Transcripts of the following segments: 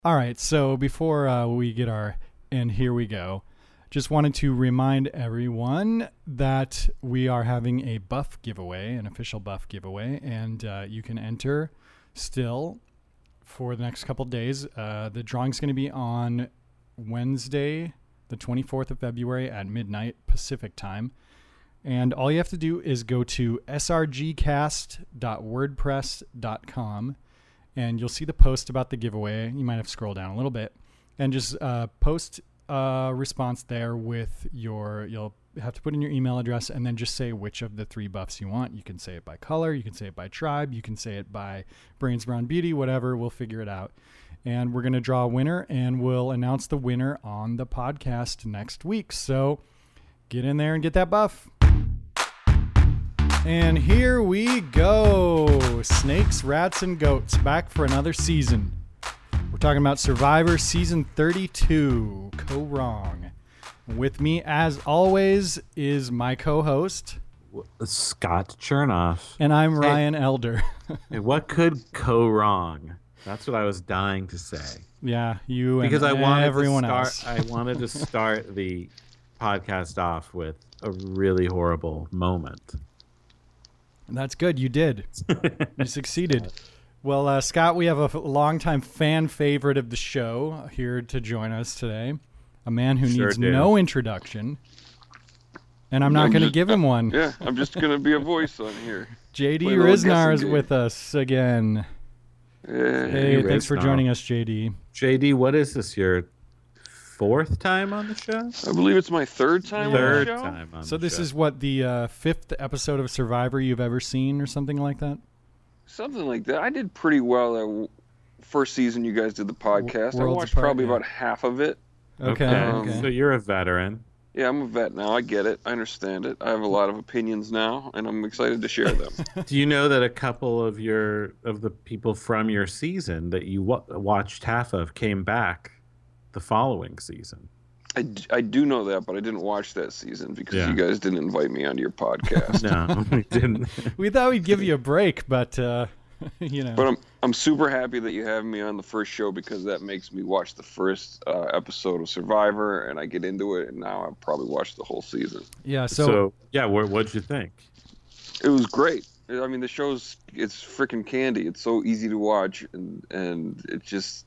All right, so before we get our and here we go, just wanted to remind everyone that we are having a buff giveaway, an official buff giveaway, and you can enter still for the next couple days. The drawing's going to be on Wednesday, the 24th of February at midnight Pacific time. And all you have to do is go to srgcast.wordpress.com, and you'll see the post about the giveaway. You might have to scroll down a little bit and just post a response there with you'll have to put in your email address and then just say which of the 3 buffs you want. You can say it by color, you can say it by tribe, you can say it by Brains Brown Beauty, whatever. We'll figure it out. And we're going to draw a winner, and we'll announce the winner on the podcast next week. So get in there and get that buff. And here we go. Snakes, Rats, and Goats back for another season. We're talking about Survivor Season 32, Go Wrong. With me, as always, is my co-host, Scott Chernoff. And I'm Ryan Elder. Hey, what could go wrong? That's what I was dying to say. Yeah, you because and everyone else. I wanted to start the podcast off with a really horrible moment. That's good. You did. You succeeded. Well, Scott, we have a longtime fan favorite of the show here to join us today. A man who needs no introduction. And I'm not going to give him one. Yeah, I'm just going to be a voice on here. JD Riznar is with us again. Yeah. Hey, thanks for joining us, JD. JD, what is this, your 4th time on the show? I believe it's my 3rd time on the show. Time on so the this show. is what, the 5th episode of Survivor you've ever seen or something like that? Something like that. I did pretty well that first season you guys did the podcast. I Worlds watched Apart, probably yeah. about half of it. Okay. So you're a veteran. Yeah, I'm a vet now. I get it. I understand it. I have a lot of opinions now, and I'm excited to share them. Do you know that a couple of the people from your season that you watched half of came back the following season? I do know that, but I didn't watch that season because you guys didn't invite me onto your podcast. No, we didn't. We thought we'd give you a break, but you know. But I'm super happy that you have me on the first show because that makes me watch the first episode of Survivor, and I get into it, and now I've probably watched the whole season. Yeah. So what'd you think? It was great. I mean, it's freaking candy. It's so easy to watch, and it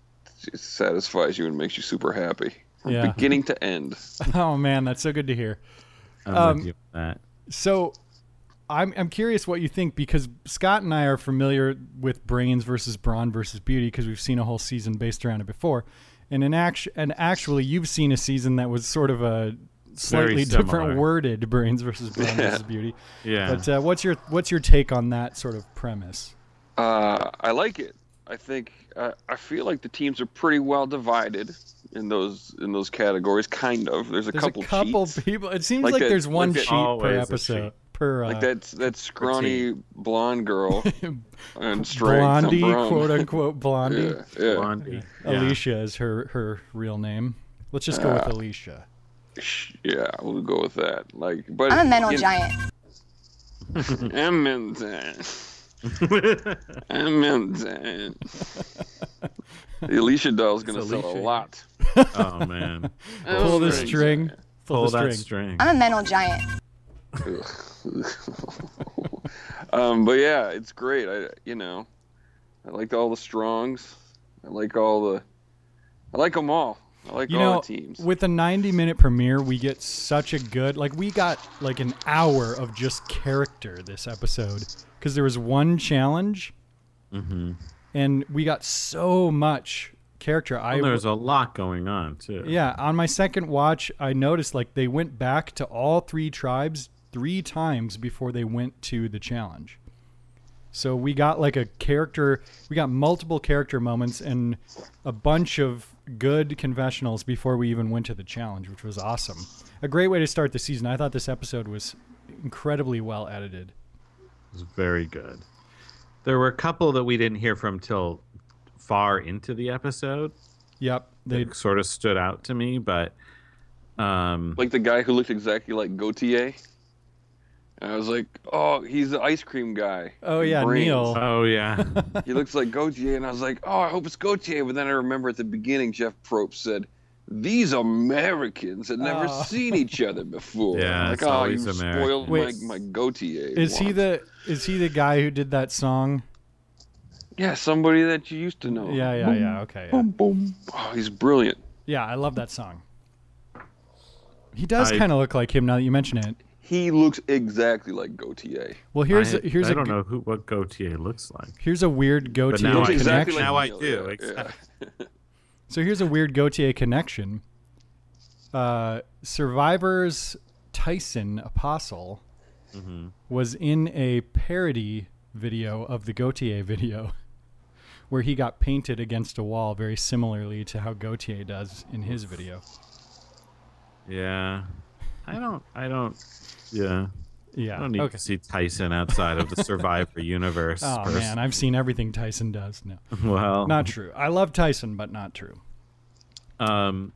satisfies you and makes you super happy from beginning to end. Oh man, that's so good to hear. I'm with you on that. So I'm curious what you think, because Scott and I are familiar with Brains versus Brawn versus Beauty because we've seen a whole season based around it before, and actually you've seen a season that was sort of a slightly different worded Brains versus Brawn versus Beauty. Yeah. But what's your take on that sort of premise? I like it. I think I feel like the teams are pretty well divided in those categories. Kind of. There's a couple cheats. people. It seems like there's one cheat per episode. Like that scrawny blonde girl and Blondie, quote unquote Blondie. Yeah. Blondie. Alicia is her real name. Let's just go with Alicia. Yeah, we'll go with that. But I'm a mental giant. I'm mental. The Alicia doll is gonna sell a lot. Oh man. Pull the string. Pull that string. I'm a mental giant. But yeah, it's great. I like all the strongs. I like them all. I like all the teams. With a 90-minute premiere, we get such a good, we got an hour of just character this episode because there was one challenge, and we got so much character. There's a lot going on too. Yeah, on my second watch, I noticed they went back to all 3 tribes 3 times before they went to the challenge. So we got we got multiple character moments and a bunch of good confessionals before we even went to the challenge, which was awesome. A great way to start the season. I thought this episode was incredibly well edited. It was very good. There were a couple that we didn't hear from till far into the episode. Yep. They sort of stood out to me, but like the guy who looked exactly like Gautier. And I was like, oh, he's the ice cream guy. Oh yeah, Brains. Neil. Oh yeah. He looks like Gautier, and I was like, oh, I hope it's Gautier. But then I remember at the beginning, Jeff Probst said, "These Americans had never seen each other before." Yeah, I'm like, it's oh, you always spoiled American. my Gautier. Is he the guy who did that song? Yeah, somebody that you used to know. Yeah. Okay. Yeah. Boom, boom. Oh, he's brilliant. Yeah, I love that song. He does kind of look like him now that you mention it. He looks exactly like Gautier. Well, I don't know what Gautier looks like. Here's a weird But Gautier now, connection. now I Neil, do. yeah, Exactly. yeah. So here's a weird Gautier connection. Survivor's Tyson Apostle was in a parody video of the Gautier video where he got painted against a wall very similarly to how Gautier does in his video. Yeah. I don't. Yeah. Yeah. I don't need to see Tyson outside of the Survivor universe. Oh, man, I've seen everything Tyson does. No. Well, Not true. I love Tyson, but not true. can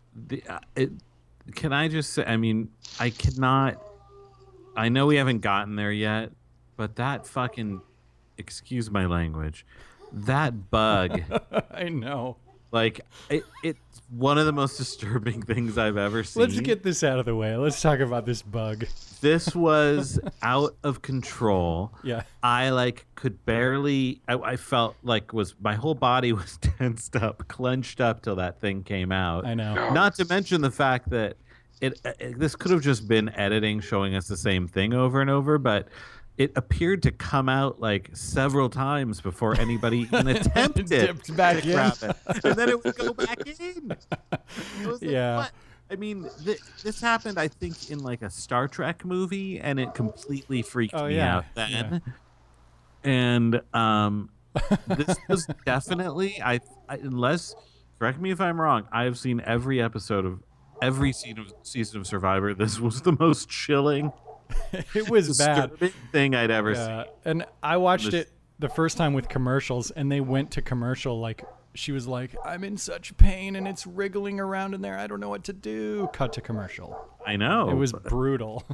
I just say? I mean, I cannot. I know we haven't gotten there yet, but that fucking, excuse my language, that bug. I know. Like it's one of the most disturbing things I've ever seen. Let's get this out of the way. Let's talk about this bug. This was out of control. Yeah. I could barely. I felt like my whole body was tensed up, clenched up till that thing came out. I know. Not to mention the fact that this could have just been editing showing us the same thing over and over, but it appeared to come out several times before anybody even attempted Dipped back to in. grab it, and then it would go back in. It was Yeah. what? I mean, this happened, I think, in a Star Trek movie, and it completely freaked me out then. Yeah. And this was definitely, unless, correct me if I'm wrong, I have seen every episode of every season of Survivor. This was the most chilling, It was bad. disturbing thing I'd ever seen. And I watched it the first time with commercials, and they went to commercial she was like, "I'm in such pain and it's wriggling around in there. I don't know what to do." Cut to commercial. I know. It was brutal.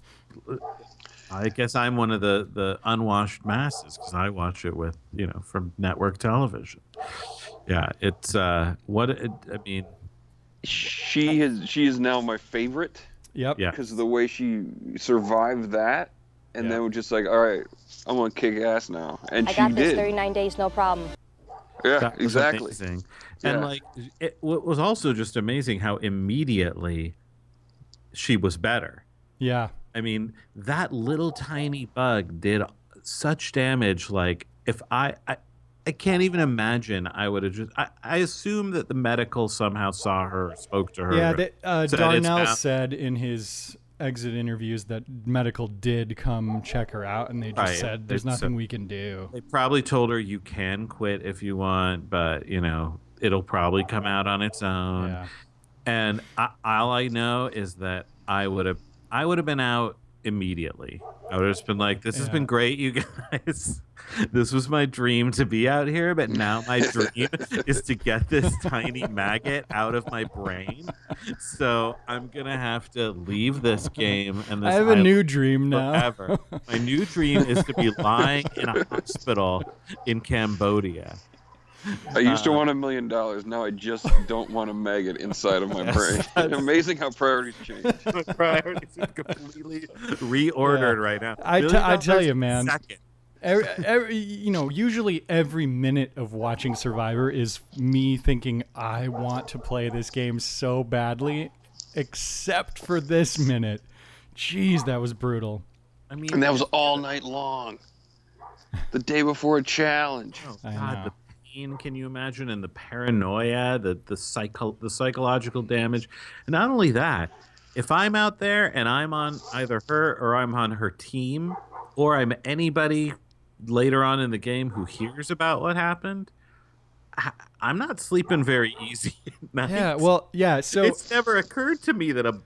I guess I'm one of the unwashed masses because I watch it with, from network television. Yeah, it's I mean, She is now my favorite Yep. yeah. because of the way she survived that, and then we're just like, all right, I'm gonna kick ass now, and I she got this did. 39 days, no problem. Yeah, That was exactly. amazing. Yeah. And what was also just amazing how immediately she was better. Yeah. I mean, that little tiny bug did such damage. If I can't even imagine, I would have just. I assume that the medical somehow saw her, or spoke to her. Yeah. said Darnell it's said in his exit interviews that medical did come check her out, and they just Right. said, "There's It's, nothing we can do." They probably told her you can quit if you want, but it'll probably come out on its own. Yeah. And all I know is that I would have been out immediately. I would have just been like, "This has been great, you guys. This was my dream to be out here, but now my dream is to get this tiny maggot out of my brain. So I'm gonna have to leave this game and this I have a new dream now. forever. My new dream is to be lying in a hospital in Cambodia." I used to want $1 million. Now I just don't want a maggot inside of my brain. Amazing how priorities change. My priorities are completely reordered right now. I $1 tell you, million man. second. Usually every minute of watching Survivor is me thinking, I want to play this game so badly, except for this minute. Jeez, that was brutal. I mean, And that was all night long. The day before a challenge. oh I God, know. the pain. Can you imagine? And the paranoia, the psychological damage. And not only that, if I'm out there and I'm on either her or I'm on her team, or I'm anybody later on in the game who hears about what happened, I'm not sleeping very easy at night. Yeah, well, yeah, so It's never occurred to me that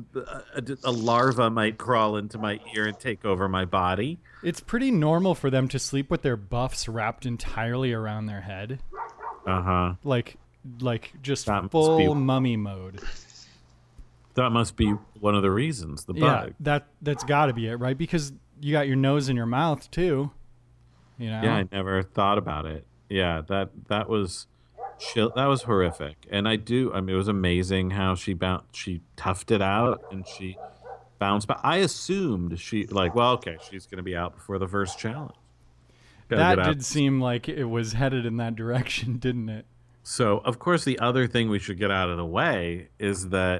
a larva might crawl into my ear and take over my body. it's pretty normal for them to sleep with their buffs wrapped entirely around their head. Uh-huh. Like just That must full be- mummy mode. That must be one of the reasons. The bug. Yeah, that's got to be it, right? Because you got your nose in your mouth too. You know. Yeah, I never thought about it. Yeah, that was chill. That was horrific. And I mean, it was amazing how she toughed it out and she bounced back. I assumed she's going to be out before the first challenge. That did seem like it was headed in that direction, didn't it? So, of course, the other thing we should get out of the way is that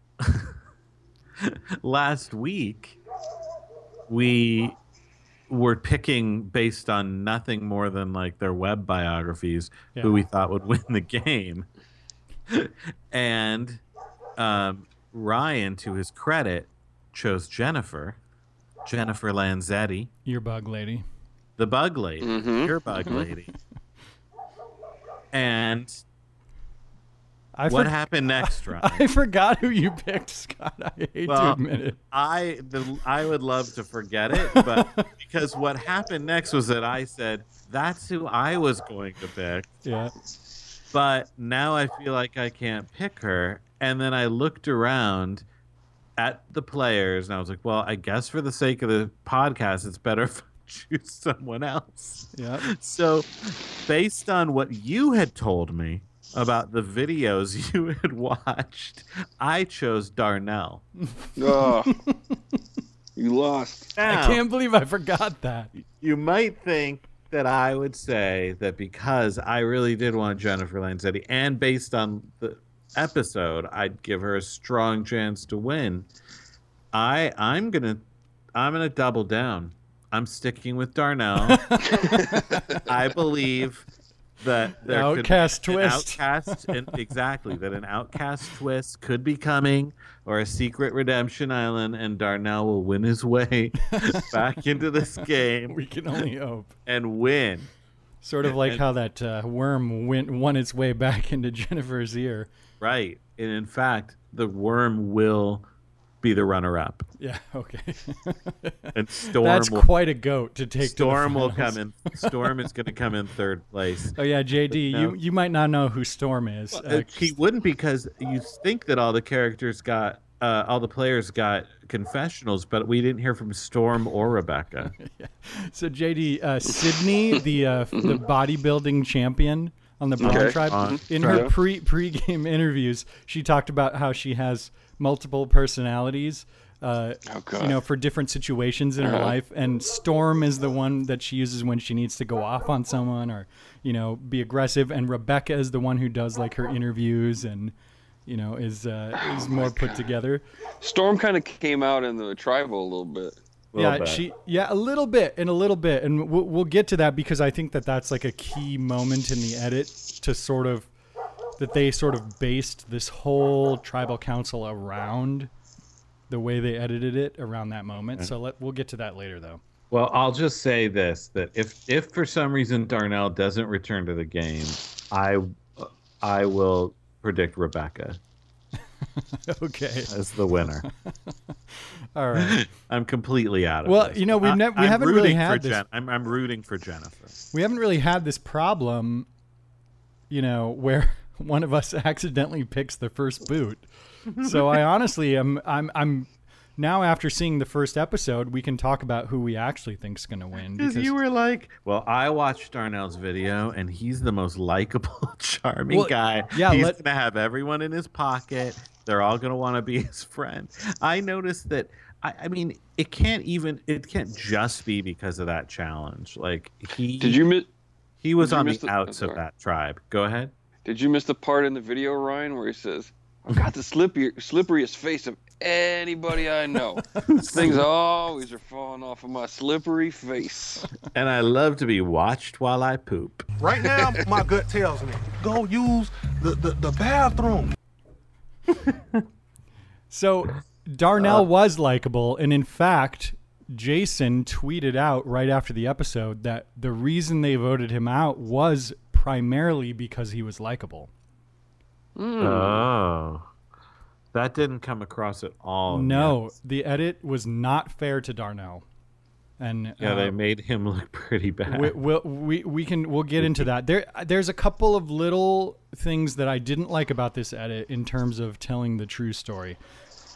last week we were picking based on nothing more than like their web biographies who we thought would win the game. And Ryan, to his credit, chose Jennifer Lanzetti. Your bug lady. The bug lady. Mm-hmm. Your bug lady. And what happened next, Ryan? I forgot who you picked, Scott. I hate to admit it. I would love to forget it, but because what happened next was that I said, that's who I was going to pick. Yeah. But now I feel like I can't pick her. And then I looked around at the players, and I was like, well, I guess for the sake of the podcast, it's better if I choose someone else. Yeah. So based on what you had told me about the videos you had watched, I chose Darnell. Oh, you lost. Now, I can't believe I forgot that. you might think that I would say that because I really did want Jennifer Lanzetti, and based on the episode, I'd give her a strong chance to win. I'm gonna double down. I'm sticking with Darnell. I believe that there outcast could be twist. An outcast twist could be coming, or a secret redemption island, and Darnell will win his way back into this game. We can only hope. And win. Sort of like how that worm won its way back into Jennifer's ear. Right. And in fact, the worm will be the runner-up. Yeah, okay. And Storm That's quite a goat to take. Storm will come in. Storm is going to come in third place. Oh yeah, JD, you might not know who Storm is. He wouldn't, because you think that all the characters got, all the players got confessionals, but we didn't hear from Storm or Rebecca. Yeah. So JD, Sydney, the bodybuilding champion on the Braun Tribe, in her pre-game interviews, she talked about how she has multiple personalities, for different situations in her life. And Storm is the one that she uses when she needs to go off on someone or, be aggressive. And Rebecca is the one who does like her interviews and, is more put together. Storm kind of came out in the tribal a little bit. A little bit, and we'll get to that, because I think that's like a key moment in the edit that they sort of based this whole tribal council around the way they edited it around that moment. Okay. So we'll get to that later, though. Well, I'll just say this, that if for some reason Darnell doesn't return to the game, I will predict Rebecca. Okay. As the winner. All right. I'm completely out of this. We haven't really had this. I'm rooting for Jennifer. We haven't really had this problem, where one of us accidentally picks the first boot. So I honestly I'm now, after seeing the first episode, we can talk about who we actually think is going to win. Because you were like, well, I watched Darnell's video, and he's the most likable, charming guy. Yeah, he's going to have everyone in his pocket. They're all going to want to be his friend. I noticed that. I mean, it can't just be because of that challenge. Like he was on the outs of that tribe. Go ahead. Did you miss the part in the video, Ryan, where he says, "I've got the slipperiest face of anybody I know. Things always are falling off of my slippery face. And I love to be watched while I poop." Right now, my gut tells me, go use the bathroom. So Darnell was likable, and in fact, Jason tweeted out right after the episode that the reason they voted him out was primarily because he was likable. Oh. That didn't come across at all. No, yet. The edit was not fair to Darnell. And they made him look pretty bad. We'll get into that. There's a couple of little things that I didn't like about this edit in terms of telling the true story.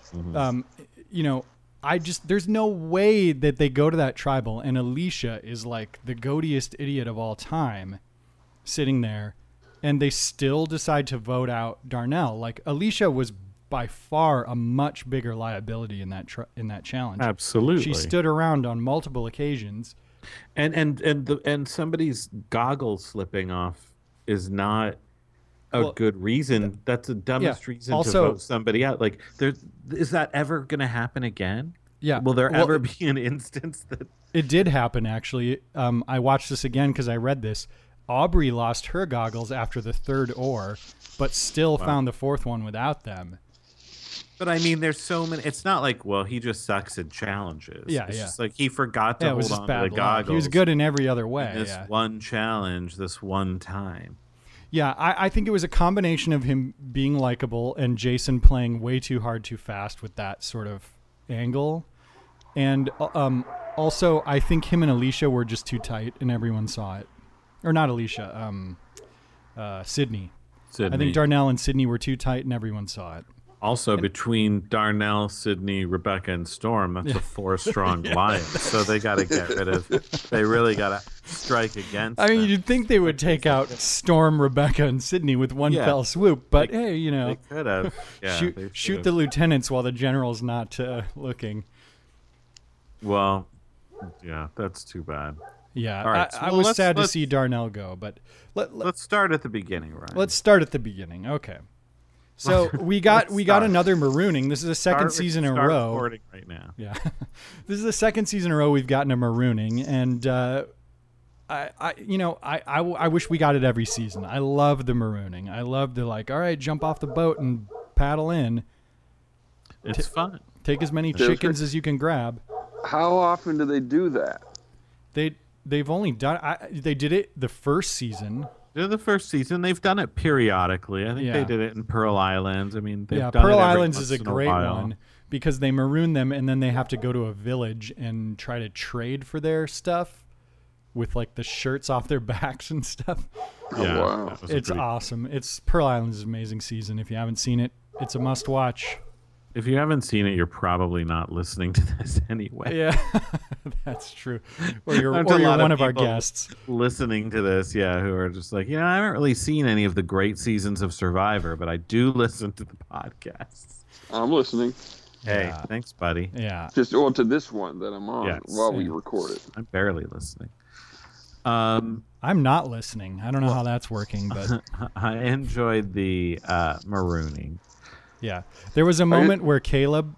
you know, there's no way that they go to that tribal and Alicia is like the goatiest idiot of all time sitting there and they still decide to vote out Darnell. Like Alicia was by far a much bigger liability in that challenge. Absolutely. She stood around on multiple occasions. And somebody's goggles slipping off is not a good reason. That's the dumbest reason to vote somebody out. Like, is that ever going to happen again? Yeah. Will there ever be an instance that it did happen? Actually, I watched this again because I read this. Aubrey lost her goggles after the third oar, but still found the fourth one without them. But I mean, there's so many. It's not like, well, he just sucks at challenges. Yeah, it's just like he forgot to hold on to the goggles. He was good in every other way. This one challenge, this one time. Yeah, I think it was a combination of him being likable and Jason playing way too hard, too fast with that sort of angle. And also, I think him and Alicia were just too tight, and everyone saw it. Or not Alicia, Sydney. I think Darnell and Sydney were too tight, and everyone saw it. Also, between Darnell, Sydney, Rebecca, and Storm, that's a 4-strong line. So they got to get rid of. They really got to strike against. I mean, you'd think they would take out Storm, Rebecca, and Sydney with one fell swoop, but hey, you know, they could have. Yeah, shoot the lieutenants while the general's not looking. Well, yeah, that's too bad. Yeah, all right, I was sad to see Darnell go, but let's start at the beginning, Ryan. Let's start at the beginning. Okay. So we got another marooning. This is the second season in a row. Recording right now. Yeah, this is the second season in a row we've gotten a marooning, and I wish we got it every season. I love the marooning. I love the all right, jump off the boat and paddle in. It's fun. Take as many chickens as you can grab. How often do they do that? They've only done. They did it the first season. They're the first season. They've done it periodically. I think they did it in Pearl Islands. I mean, they've done Pearl it Islands is a great one because they maroon them and then they have to go to a village and try to trade for their stuff with like the shirts off their backs and stuff. Yeah, wow. It's awesome. Pearl Islands is an amazing season. If you haven't seen it, it's a must watch. If you haven't seen it, you're probably not listening to this anyway. Yeah, that's true. Or you're one of our guests listening to this, who are just like, I haven't really seen any of the great seasons of Survivor, but I do listen to the podcasts. I'm listening. Hey, thanks, buddy. Yeah. Just on to this one that I'm on while we record it. I'm barely listening. I'm not listening. I don't know how that's working, but I enjoyed the marooning. Yeah, there was a moment where Caleb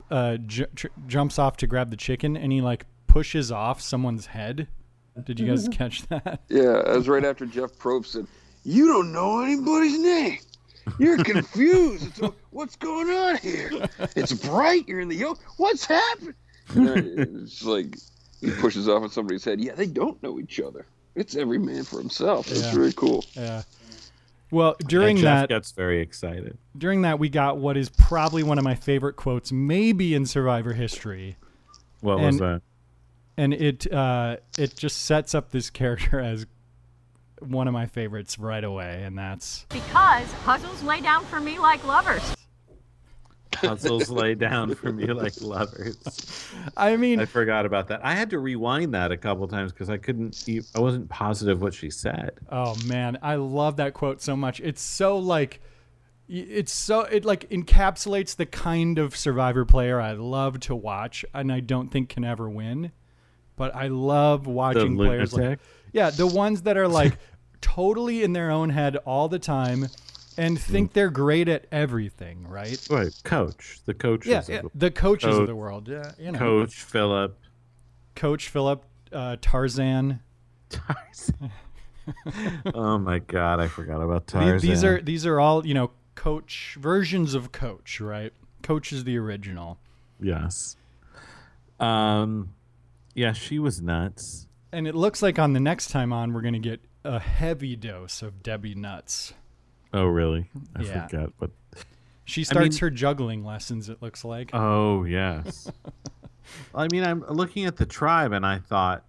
jumps off to grab the chicken, and he pushes off someone's head. Did you guys catch that? Yeah, it was right after Jeff Probst said, "You don't know anybody's name. You're confused. What's going on here? It's bright. You're in the yolk. What's happening?" And then it's like he pushes off on somebody's head. Yeah, they don't know each other. It's every man for himself. It's really cool. Yeah. Well, during Jeff gets very excited. During that, we got what is probably one of my favorite quotes, maybe in Survivor history. What was that? And it just sets up this character as one of my favorites right away, and that's because puzzles lay down for me like lovers. Puzzles lay down for me like lovers. I mean, I forgot about that. I had to rewind that a couple times because I wasn't positive what she said. Oh man, I love that quote so much. It encapsulates the kind of Survivor player I love to watch, and I don't think can ever win. But I love watching players the ones that are totally in their own head all the time. And think they're great at everything, right? Right, the coaches. Yeah, the coaches of the world. Yeah, Coach Philip, Tarzan. Oh my God, I forgot about Tarzan. These are all coach versions of Coach, right? Coach is the original. Yes. Yeah, she was nuts. And it looks like on the next time on, we're gonna get a heavy dose of Debbie Nuts. Oh, really? I forget. But she starts her juggling lessons, it looks like. Oh, yes. I mean, I'm looking at the tribe, and I thought,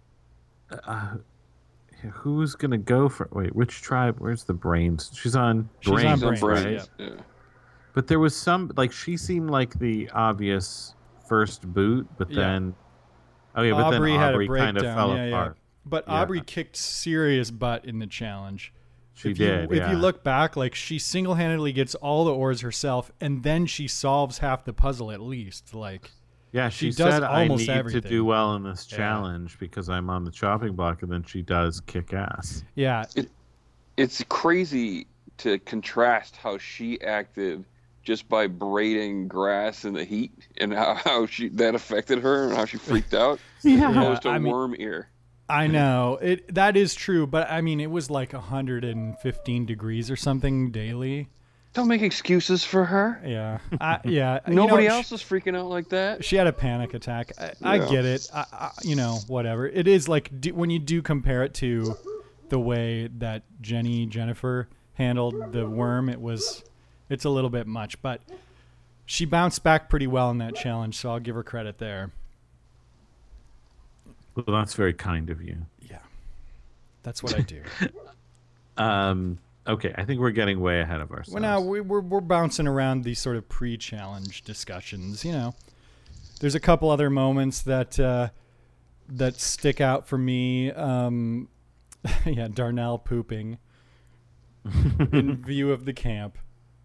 who's going to go for... Wait, which tribe? Where's the Brains? She's on Brains, right? Yeah. But there was some, like, she seemed like the obvious first boot, but then, but Aubrey then had a Aubrey kind of breakdown. fell Yeah. apart. But Aubrey kicked serious butt in the challenge. She If did. you look back, like, she single-handedly gets all the oars herself, and then she solves half the puzzle at least. Like, yeah, she she does said, I almost need everything. to do well in this challenge because I'm on the chopping block, and then she does kick ass. Yeah. It's crazy to contrast how she acted just by braiding grass in the heat and how that affected her and how she freaked out. Yeah, Opposed to I mean, worm ear. I know that is true, but I mean, it was like 115 degrees or something daily. Don't make excuses for her. Yeah, yeah. Nobody else is freaking out like that. She had a panic attack. I get it. Whatever. It is like when you do compare it to the way that Jennifer handled the worm, it's a little bit much, but she bounced back pretty well in that challenge, so I'll give her credit there. Well, that's very kind of you. Yeah, that's what I do. Okay, I think we're getting way ahead of ourselves. Well, now we're bouncing around these sort of pre-challenge discussions. There's a couple other moments that stick out for me. Darnell pooping in view of the camp.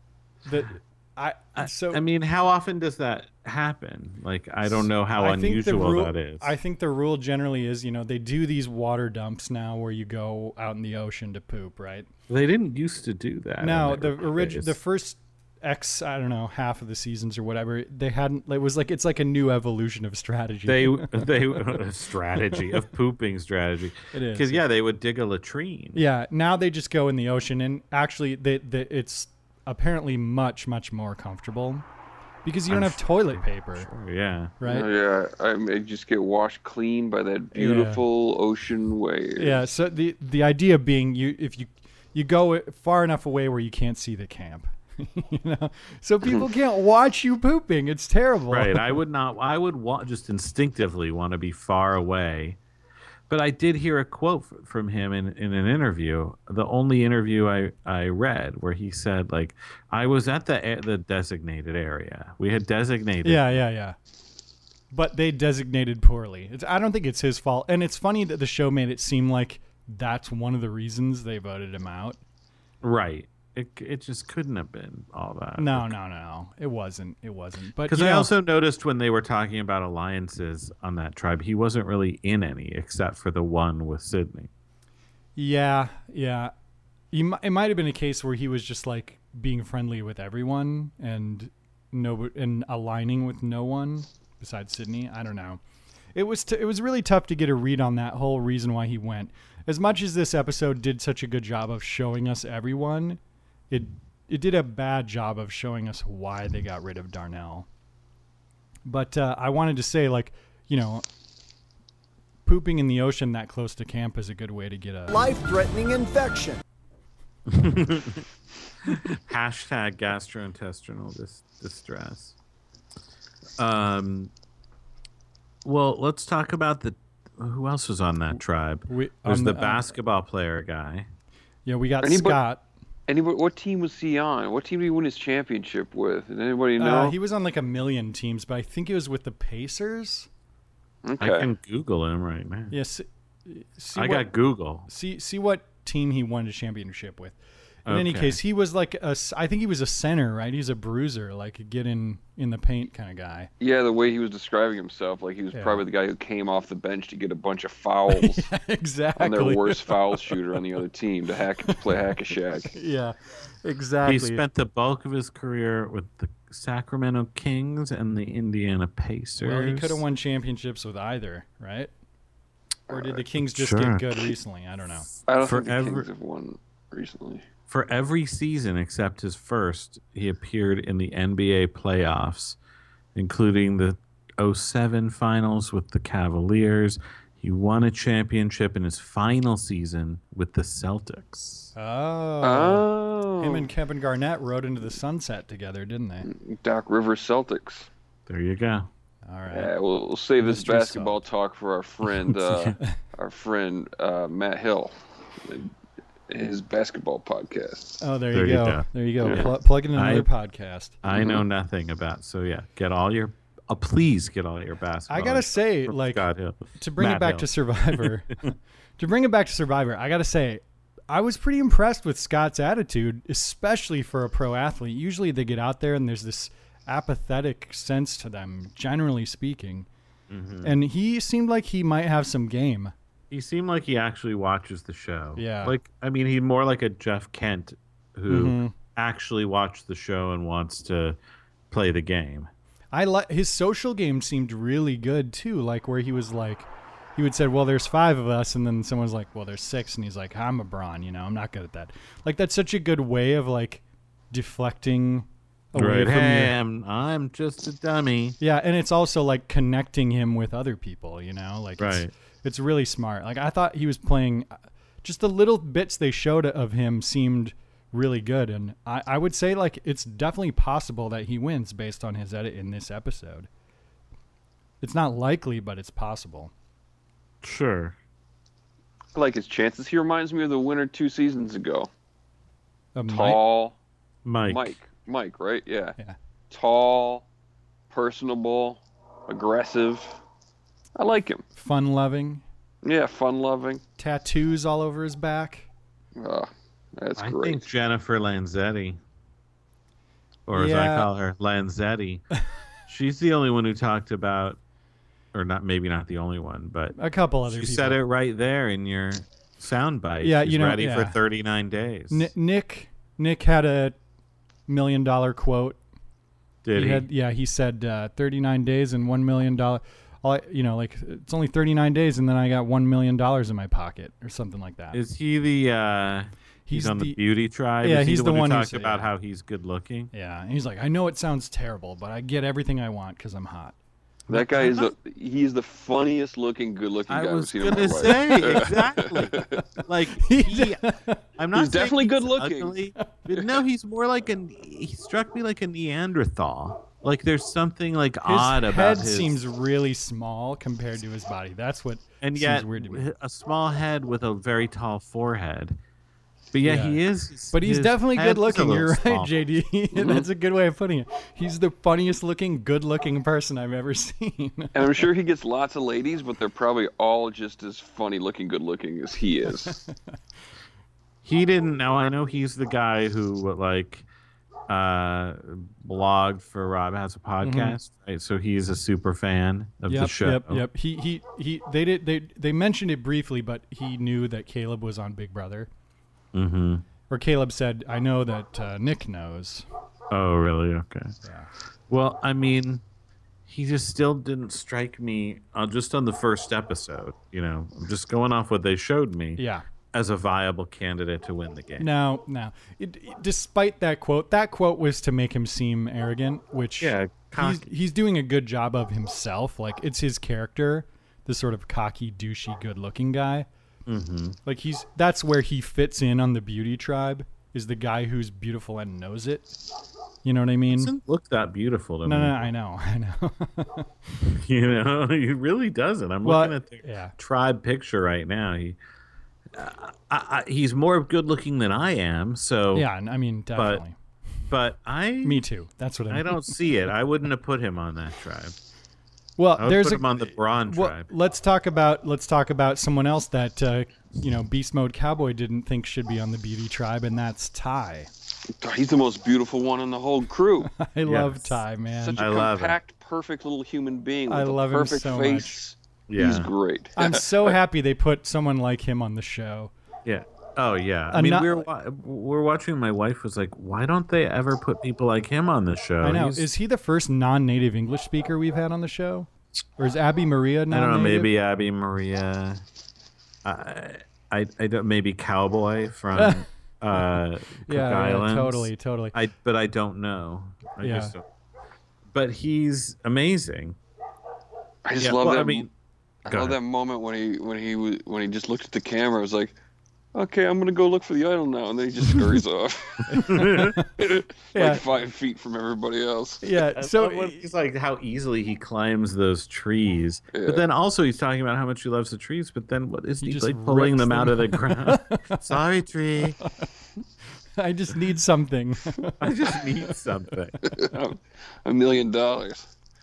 I mean, how often does that happen? Like, I don't know how unusual that is. I think the rule generally is, they do these water dumps now where you go out in the ocean to poop, right? They didn't used to do that. No, the first half of the seasons or whatever, they hadn't. It was like it's like a new evolution of strategy. They strategy of pooping strategy. It is because they would dig a latrine. Yeah, now they just go in the ocean, and actually, it's apparently much more comfortable because you don't have toilet paper. Sure, yeah. Right. Yeah, I just get washed clean by that beautiful ocean wave. Yeah. So the idea being, if you go far enough away where you can't see the camp. So people can't watch you pooping. It's terrible. Right. I would just instinctively want to be far away. But I did hear a quote from him in an interview, the only interview I read, where he said, like, I was at the designated area. We had designated. Yeah. But they designated poorly. I don't think it's his fault. And it's funny that the show made it seem like that's one of the reasons they voted him out. Right. It just couldn't have been all that. No. It wasn't. But because I also noticed when they were talking about alliances on that tribe, he wasn't really in any except for the one with Sydney. Yeah. It might have been a case where he was just like being friendly with everyone and aligning with no one besides Sydney. I don't know. It was really tough to get a read on that whole reason why he went. As much as this episode did such a good job of showing us everyone, it did a bad job of showing us why they got rid of Darnell. But I wanted to say, like, pooping in the ocean that close to camp is a good way to get a life-threatening infection. Hashtag gastrointestinal distress. Well, let's talk about who else was on that tribe. There's the basketball player guy. Yeah, we got Scott. What team was he on? What team did he win his championship with? Did anybody know? He was on like a million teams, but I think it was with the Pacers. Okay. I can Google him right now. Yes. Got Google. See what team he won a championship with. In any case, he was like I think he was a center, right? He's a bruiser, like a get in the paint kind of guy. Yeah, the way he was describing himself, like he was probably the guy who came off the bench to get a bunch of fouls. Exactly. On their worst foul shooter on the other team to play hack-a-shack. Yeah, exactly. He spent the bulk of his career with the Sacramento Kings and the Indiana Pacers. Well, he could have won championships with either, right? Or did the Kings just get good recently? I don't know. I don't think the Kings have won recently. For every season except his first, he appeared in the NBA playoffs, including the 2007 finals with the Cavaliers. He won a championship in his final season with the Celtics. Oh. Him and Kevin Garnett rode into the sunset together, didn't they? Doc Rivers Celtics. There you go. All right. Yeah, we'll save this basketball talk for our friend, Matt Hill. his basketball podcast. Oh, there There you you go. go. There you go. Yeah. Plug in another podcast. I know nothing about. So yeah, get all your. Please get all your basketball. I gotta say, from like, Scott Hill. to bring Matt it back Hill. to Survivor, I gotta say, I was pretty impressed with Scott's attitude, especially for a pro athlete. Usually they get out there and there's this apathetic sense to them, generally speaking. Mm-hmm. And he seemed like he might have some game. He seemed like he actually watches the show. Yeah. Like, I mean, he's more like a Jeff Kent who Mm-hmm. actually watched the show and wants to play the game. His social game seemed really good too, like where he was like, he would say, well, there's 5 of us, and then someone's like, well, there's 6, and he's like, I'm a Braun, I'm not good at that. Like, that's such a good way of like deflecting away from Hey, your... I'm just a dummy. Yeah, and it's also like connecting him with other people, like Right. it's really smart. Like, I thought he was playing, just the little bits they showed of him seemed really good, and I would say like it's definitely possible that he wins based on his edit in this episode. It's not likely, but it's possible. Sure. I like his chances. He reminds me of the winner 2 seasons ago. Mike- Tall. Mike. Mike, right? Yeah. Yeah. Tall, personable, aggressive. I like him. fun-loving, Yeah, fun-loving. tattoos all over his back. That's I great. think Jennifer Lanzetti, or as Yeah. I call her, Lanzetti, she's the only one who talked about, or not, maybe not the only one, but A couple other she people. said it right there in your soundbite. Yeah, She's ready for yeah. 39 days. Nick had a $1 million quote. Did he? He said 39 days and $1 million. Like it's only 39 days and then I got $1 million in my pocket or something like that. Is he the? He's on the beauty tribe. Yeah, Is he he's the who one who talked said- about yeah. how he's good looking. Yeah, and he's like, I know it sounds terrible, but I get everything I want because I'm hot. That guy he's the funniest looking, good looking guy I I've was seen in my gonna life. say exactly. Like I'm not. He's saying definitely he's good looking. ugly, but no, he's more like he struck me like a Neanderthal. Like there's something like His odd head about his. seems really small compared to his body. That's what and seems yet weird to me. a small head with a very tall forehead. But yeah, he is. But he's his definitely head good is a looking. little You're right, small. JD. That's a good way of putting it. He's the funniest looking, good looking person I've ever seen. And I'm sure he gets lots of ladies, but they're probably all just as funny looking, good looking as he is. He didn't know. I know he's the guy who like blogged for Rob Has a Podcast, right? So he's a super fan of the show. Yep. They mentioned it briefly, but he knew that Caleb was on Big Brother. Mm-hmm. Or Caleb said, I know that Nick knows. Oh, really? Okay. Yeah. Well, I mean, he just still didn't strike me just on the first episode. I'm just going off what they showed me Yeah. as a viable candidate to win the game. No. Despite that quote was to make him seem arrogant, which Yeah, cocky. he's doing a good job of himself. Like, it's his character, the sort of cocky, douchey, good-looking guy. Mm-hmm. Like, that's where he fits in on the beauty tribe, is the guy who's beautiful and knows it. You know what I mean? Doesn't look that beautiful to No, me. I know. He really doesn't. I'm Well, looking at the yeah. tribe picture right now. He's more good looking than I am. So Yeah, I mean, definitely. but Me too. That's what I mean. I don't see it. I wouldn't have put him on that tribe. Well, I would there's put him on the Braun well, tribe. let's talk about someone else that Beast Mode Cowboy didn't think should be on the beauty tribe, and that's Ty. He's the most beautiful one in the whole crew. I love Yes. Ty, man. Such a I love him. compact, perfect little human being with I a love him perfect so face. Yeah. He's great. I'm so happy they put someone like him on the show. Yeah. Oh yeah. I mean, Ano- we're watching. My wife was like, "Why don't they ever put people like him on the show?" I know. He's- Is he the first non-native English speaker we've had on the show? Or is Abby Maria I non-native? don't know. Maybe Abby Maria. I don't. Maybe Cowboy from Cook Yeah, Islands. totally. But I don't know. I Yeah. just don't. But he's amazing. I just Yeah, love well, that. I mean, I go love ahead. that moment when he just looked at the camera. It was like, Okay, I'm gonna go look for the idol now, and then he just scurries off, Yeah. like 5 feet from everybody else. Yeah. So So he's like how easily he climbs those trees, Yeah. but then also he's talking about how much he loves the trees. But then what is He he just like pulling rips them out of the them. ground? Sorry, tree. I just need something. I just need something. $1 million. Do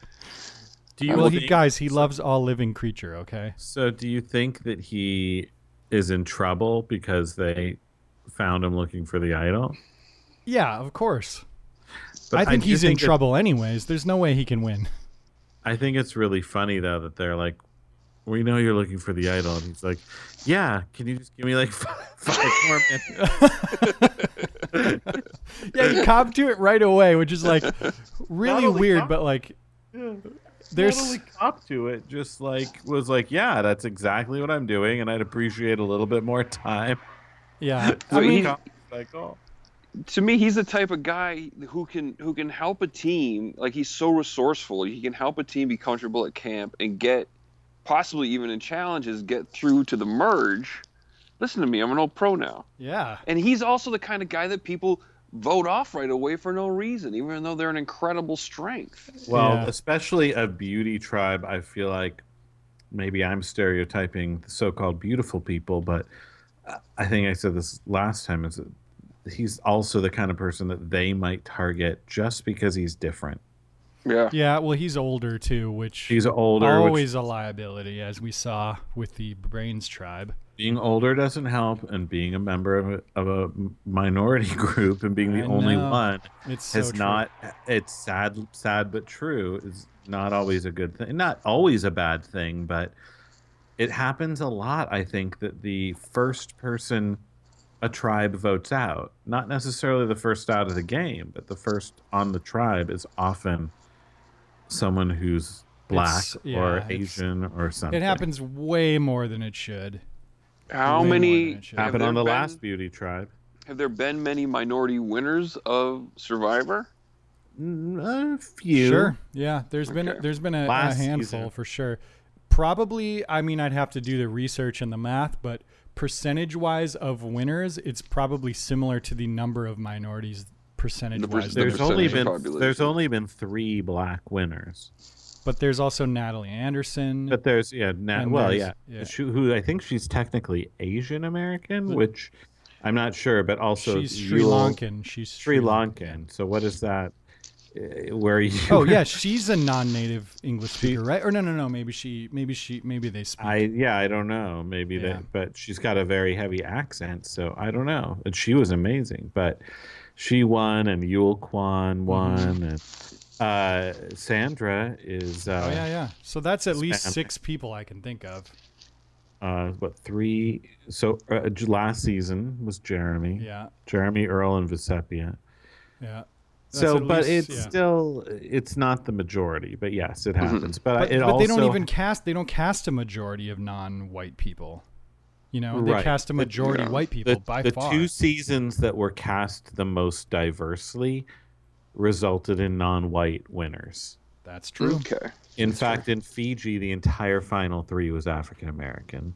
you Well, think, he loves all living creature. Okay. So do you think that he is in trouble because they found him looking for the idol? Yeah, of course. But I think do he's in think that- trouble anyways. There's no way he can win. I think it's really funny though that they're like, we know you're looking for the idol, and he's like, yeah, can you just give me like 5 more minutes? Yeah, he copped to it right away, which is like really only weird, cop- but like Not there's only cop to it, just like was like, yeah, that's exactly what I'm doing, and I'd appreciate a little bit more time. yeah. So I mean, Cop's like, oh. To me, he's the type of guy who can help a team. Like, he's so resourceful. He can help a team be comfortable at camp and get, possibly even in challenges, get through to the merge. Listen to me, I'm an old pro now. yeah. And he's also the kind of guy that people vote off right away for no reason, even though they're an incredible strength. Well, Yeah. especially a beauty tribe, I feel like maybe I'm stereotyping the so-called beautiful people, but I think I said this last time, is that he's also the kind of person that they might target just because he's different. Yeah. Yeah, well, he's older too, which He's older. which always a liability, as we saw with the Brains tribe. being older doesn't help, and being a member of a minority group and being the I only know. one It's so has true. not. It's sad but true. Is not always a good thing. Not always a bad thing, but it happens a lot. I think that the first person a tribe votes out, not necessarily the first out of the game, but the first on the tribe is often someone who's black or Asian or something. It happens way more than it should. How Way more many than it should. Happened on the been- last beauty tribe. Have there been many minority winners of Survivor? A few. Sure. Yeah, there's been Okay. a Last handful season. for sure. Probably, I mean, I'd have to do the research and the math, but percentage-wise of winners, it's probably similar to the number of minorities percentage-wise. The There's only percentage been of population. there's only been 3 black winners, But there's also Natalie Anderson. but there's And there's- who I think she's technically Asian American, which I'm not sure, but also she's Sri Lankan. She's Sri Lankan. So what is that? Where you? Oh yeah, she's a non-native English speaker, right? Or no, maybe they speak. I don't know. Maybe Yeah. that, but she's got a very heavy accent, so I don't know. And she was amazing, but she won, and Yul Kwan won, and Sandra is. Oh yeah. So that's at least Spanish. 6 people I can think of. What 3? So last season was Jeremy. Yeah, Jeremy, Earl, and Vesepia. yeah. That's So, at but least- it's yeah. still, it's not the majority. But yes, it happens. But It they also, don't even cast. They don't cast a majority of non-white people. You know, they Right. cast a majority yeah. white people by the far. 2 seasons that were cast the most diversely resulted in non-white winners. That's true. Okay. In fact, in Fiji, the entire final 3 was African American.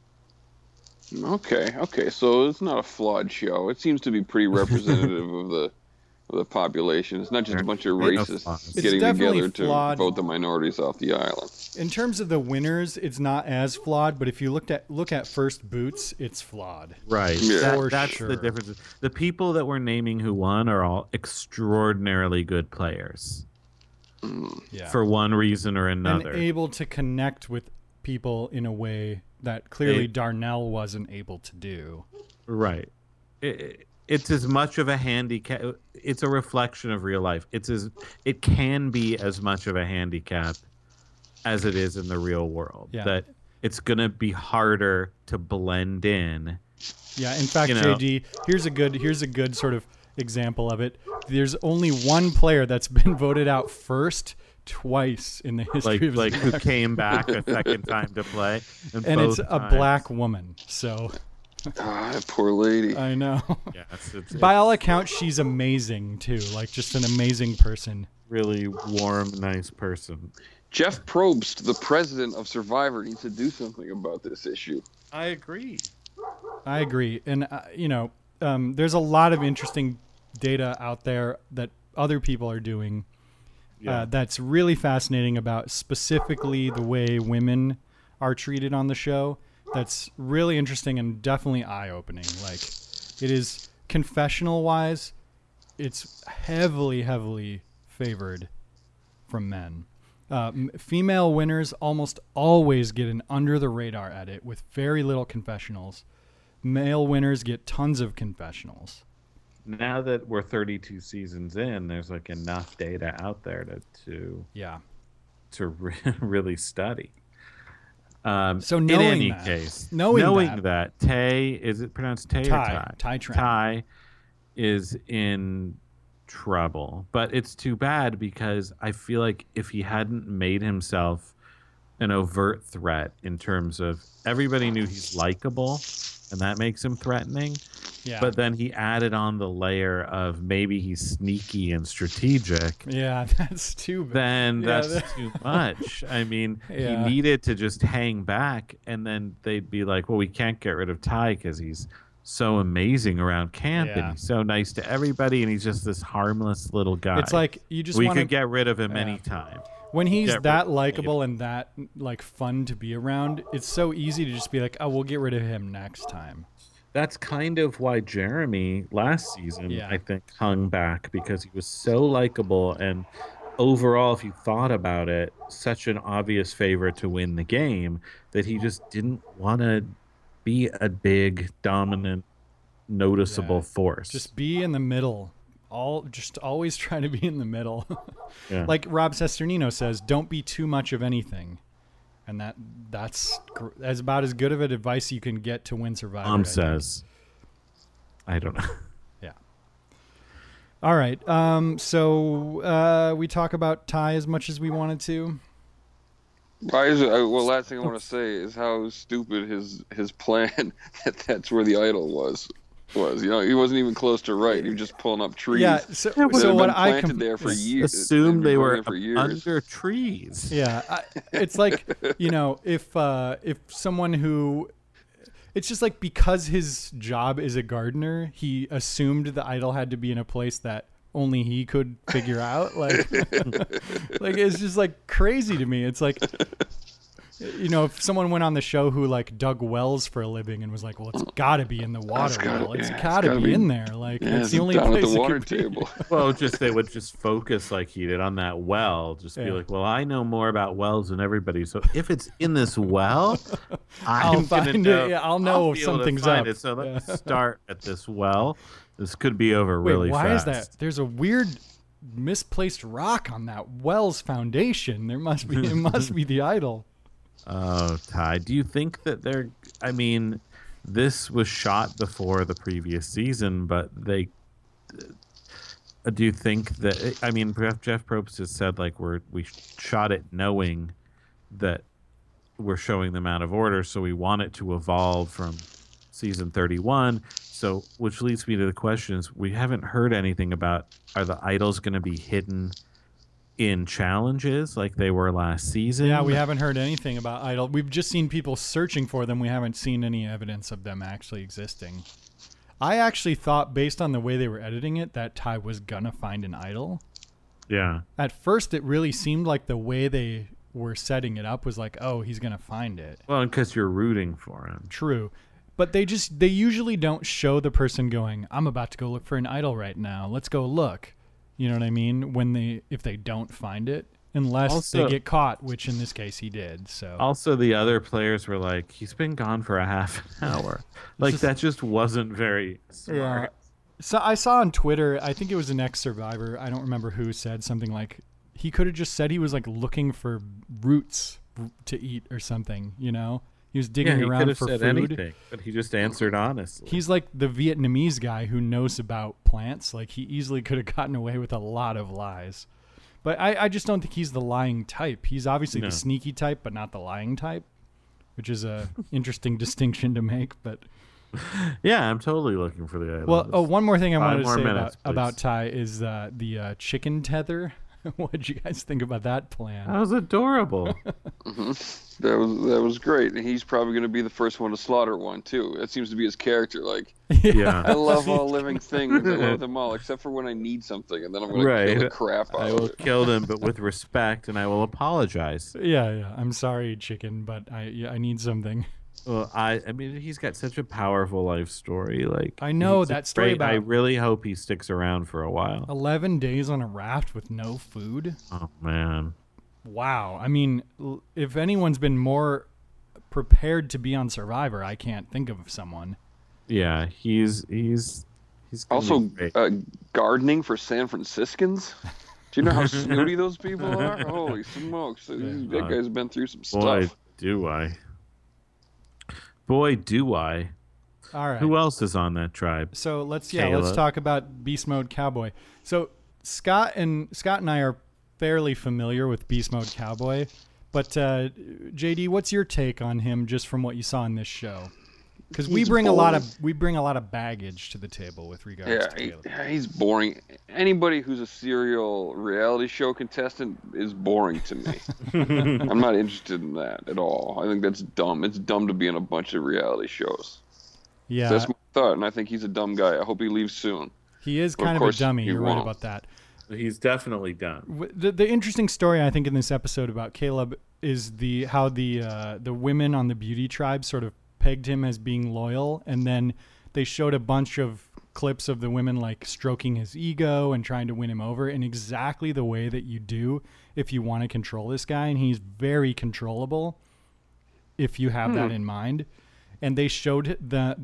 Okay. So it's not a flawed show. It seems to be pretty representative of the population. It's not just a bunch of There ain't no racists flaws. It's getting definitely together to flawed. vote the minorities off the island. In terms of the winners, it's not as flawed. But if you look at First Boots, it's flawed. Right. Yeah. For That's sure. the difference. The people that we're naming who won are all extraordinarily good players Yeah. for one reason or and another. able to connect with people in a way that clearly They- Darnell wasn't able to do. Right. It's as much of a handicap. It's a reflection of real life. It can be as much of a handicap as it is in the real world. Yeah. That it's going to be harder to blend in. Yeah, in fact, You know- JD, here's a good sort of example of it. There's only one player that's been voted out first twice in the history of Like who Survivor, came back a second time to play. and both it's a times- black woman. So Ah, that poor lady. I know. Yes, By all accounts, she's amazing too. Like just an amazing person. really warm, nice person. Jeff Probst, the president of Survivor, needs to do something about this issue. I agree. I agree. And, there's a lot of interesting data out there that other people are doing that's really fascinating about specifically the way women are treated on the show. That's really interesting and definitely eye-opening. Like, it is confessional-wise, it's heavily favored from men. Female winners almost always get an under-the-radar edit with very little confessionals. Male winners get tons of confessionals. Now that we're 32 seasons in, there's like enough data out there to really study. So in knowing any that, case, knowing that Tay, is it pronounced Tay or Ty? Ty Tran. Ty is in trouble, but it's too bad because I feel like if he hadn't made himself an overt threat in terms of everybody knew he's likable and that makes him threatening. Yeah. But then he added on the layer of maybe he's sneaky and strategic. Yeah, that's too bad. Then that's too much. I mean, he needed to just hang back, and then they'd be like, well, we can't get rid of Ty because he's so amazing around camp and he's so nice to everybody, and he's just this harmless little guy. It's like you just could get rid of him anytime. When he's that likable and that like fun to be around, it's so easy to just be like, oh, we'll get rid of him next time. That's kind of why Jeremy last season, I think, hung back because he was so likable and overall, if you thought about it, such an obvious favorite to win the game that he just didn't want to be a big, dominant, noticeable force. Just be in the middle. Just always try to be in the middle. Like Rob Cesternino says, don't be too much of anything. And that's about as good of advice you can get to win Survivor. Says. I don't know. Yeah. All right. So we talk about Ty as much as we wanted to. Why is it? Well, last thing I want to say is how stupid his plan that's where the idol was. He wasn't even close to right. He was just pulling up trees. Yeah. So what I there for years. Assumed they were under trees. Yeah. It's like if someone who, it's just like because his job is a gardener, he assumed the idol had to be in a place that only he could figure out. Like it's just like crazy to me. It's like. If someone went on the show who like dug wells for a living and was like, well, it's got to be in the water well. It's got to be in there. Like, it's the only place at the water it could table. Well, they would just focus like he did on that well. Just be like, well, I know more about wells than everybody. So if it's in this well, I'll find it. Yeah, I'll know if something's up. So let's start at this well. This could be over really fast. Why is that? There's a weird misplaced rock on that well's foundation. It must be the idol. Oh, Ty, do you think that this was shot before the previous season, but do you think that, Jeff Probst has said, like, we shot it knowing that we're showing them out of order, so we want it to evolve from season 31. So, which leads me to the questions. We haven't heard anything about, are the idols going to be hidden in challenges like they were last season? Yeah, we haven't heard anything about idol. We've just seen people searching for them. We haven't seen any evidence of them actually existing. I actually thought, based on the way they were editing it, that Ty was gonna find an idol. Yeah. At first, it really seemed like the way they were setting it up was like, oh, he's gonna find it. Well, because you're rooting for him. True. But they usually don't show the person going, I'm about to go look for an idol right now. Let's go look. You know what I mean? If they don't find it, unless they get caught, which in this case he did. So also the other players were like, he's been gone for a half an hour. Like that just wasn't very smart. Yeah. So I saw on Twitter, I think it was an ex-Survivor, I don't remember who, said something like he could have just said he was like looking for roots to eat or something. He was digging around for food. Anything, but he just answered honestly. He's like the Vietnamese guy who knows about plants. Like, he easily could have gotten away with a lot of lies. But I just don't think he's the lying type. He's obviously the sneaky type, but not the lying type, which is a interesting distinction to make. But yeah, I'm totally looking for the idol. Well, one more thing I wanted to say about Ty is the chicken tether. What did you guys think about that plan? That was adorable. That was great. And he's probably going to be the first one to slaughter one too. That seems to be his character. Like, Yeah. I love all living things. I love them all, except for when I need something, and then I'm going to kill the crap out I of will it. kill them, but with respect, and I will apologize. Yeah. I'm sorry, chicken, but I need something. Well, I mean, he's got such a powerful life story. Like, I know he's that story about I really hope he sticks around for a while. 11 days on a raft with no food. Oh man. Wow. I mean, if anyone's been more prepared to be on Survivor, I can't think of someone. Yeah, he's gonna Also, be great. gardening for San Franciscans. Do you know how snooty those people are? Holy smokes! That guy's been through some Boy, stuff. do I. Boy, do I. All right. Who else is on that tribe? So let's Caleb. talk about Beast Mode Cowboy. So Scott and I are fairly familiar with Beast Mode Cowboy, but JD, what's your take on him just from what you saw in this show? Because we bring a lot of baggage to the table with regards to Caleb. He's boring. Anybody who's a serial reality show contestant is boring to me. I'm not interested in that at all. I think that's dumb. It's dumb to be in a bunch of reality shows. Yeah, That's my thought, and I think he's a dumb guy. I hope he leaves soon. he is But of kind of a course dummy. he You're right won't. about that. He's definitely done. The interesting story I think in this episode about Caleb is how the women on the beauty tribe sort of pegged him as being loyal, and then they showed a bunch of clips of the women like stroking his ego and trying to win him over in exactly the way that you do if you want to control this guy, and he's very controllable if you have that in mind. And they showed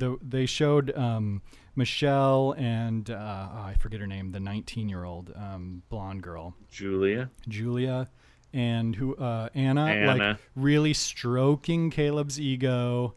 Michelle and I forget her name, the 19-year-old blonde girl, Julia, and Anna, like really stroking Caleb's ego,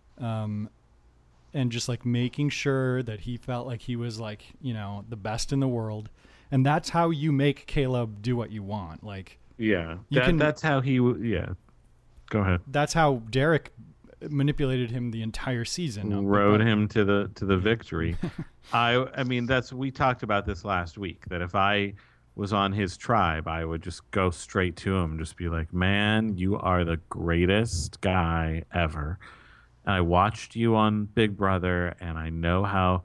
and just like making sure that he felt like he was like, you know, the best in the world. And that's how you make Caleb do what you want. Like, that's how he. Yeah, go ahead. That's how Derek manipulated him the entire season. Rode him to the victory. I mean, we talked about this last week, that if I was on his tribe, I would just go straight to him, just be like, man, you are the greatest guy ever. And I watched you on Big Brother, and I know how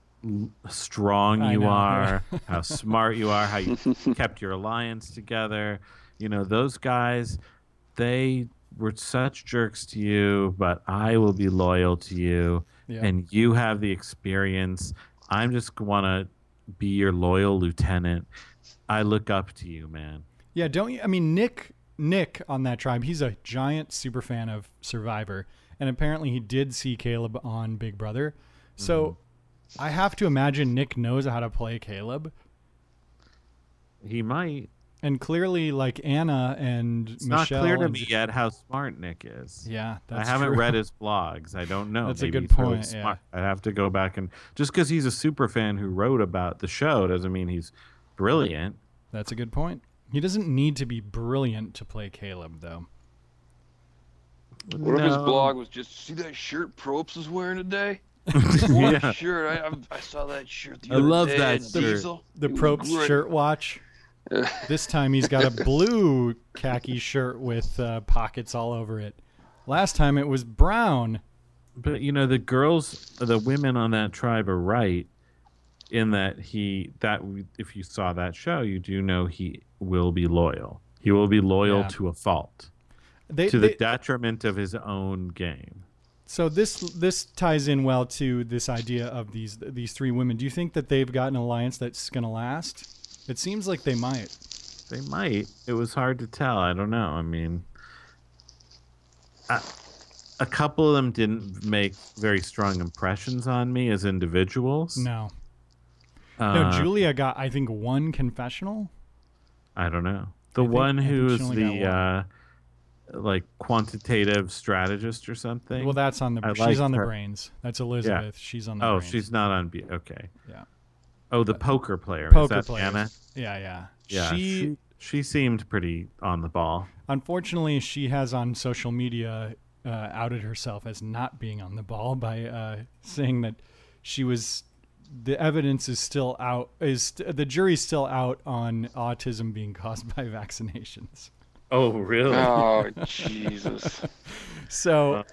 strong you are, how smart you are, how you kept your alliance together. You know, those guys, they were such jerks to you, but I will be loyal to you, and you have the experience. I'm just want to be your loyal lieutenant. I look up to you, man. Yeah, don't you? I mean, Nick on that tribe, he's a giant super fan of Survivor, and apparently he did see Caleb on Big Brother. So I have to imagine Nick knows how to play Caleb. He might. And clearly, like Anna and it's Michelle. It's not clear to me yet how smart Nick is. Yeah, that's I haven't true. read his blogs. I don't know. That's Maybe a good he's point. Really smart. I'd have to go back and just because he's a super fan who wrote about the show doesn't mean he's brilliant. That's a good point. He doesn't need to be brilliant to play Caleb, though. What if his blog was just, see that shirt Probst is wearing today? Shirt. I saw that shirt the other day. That shirt. The Probst shirt watch. This time he's got a blue khaki shirt with pockets all over it. Last time it was brown. But you know, the women on that tribe are right in that if you saw that show, you do know he will be loyal. He will be loyal to a fault, to the detriment of his own game. So this ties in well to this idea of these three women. Do you think that they've got an alliance that's going to last? It seems like they might. They might. It was hard to tell. I don't know. I mean, a couple of them didn't make very strong impressions on me as individuals. No. No, Julia got, I think, one confessional. I don't know. The one who's the like quantitative strategist or something. Well, that's on she's on the brains. That's Elizabeth. Yeah. She's on the brains. Oh, she's not on okay. Yeah. Oh, the poker player. Poker Is that player. Anna? Yeah. She seemed pretty on the ball. Unfortunately, she has on social media outed herself as not being on the ball by saying that she was the evidence is still out. The jury's still out on autism being caused by vaccinations. Oh, really? Oh, Jesus. So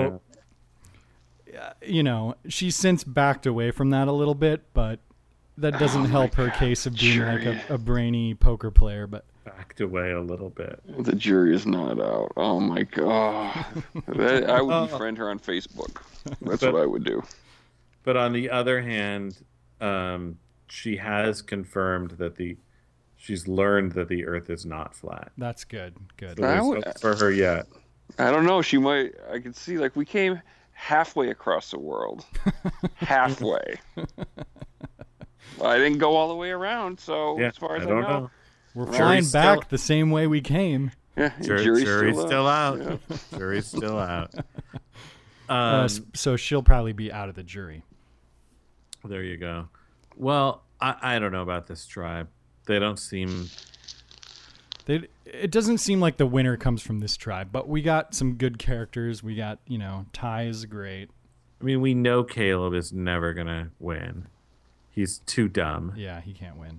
she's since backed away from that a little bit, but that doesn't help her case of being like a brainy poker player. But backed away a little bit. The jury is not out. Oh my God. I would befriend her on Facebook. That's what I would do. But on the other hand, she has confirmed that she's learned that the Earth is not flat. That's good. Good. So there's hope for her yet. I don't know. She might. I could see, like, we came halfway across the world. Halfway. I didn't go all the way around, so as far as I don't know. We're flying back the same way we came. Yeah, jury's still out. Yeah. Jury's still out. So she'll probably be out of the jury. There you go. Well, I don't know about this tribe. They don't seem... It doesn't seem like the winner comes from this tribe, but we got some good characters. We got, Ty is great. I mean, we know Caleb is never going to win. He's too dumb. Yeah, he can't win.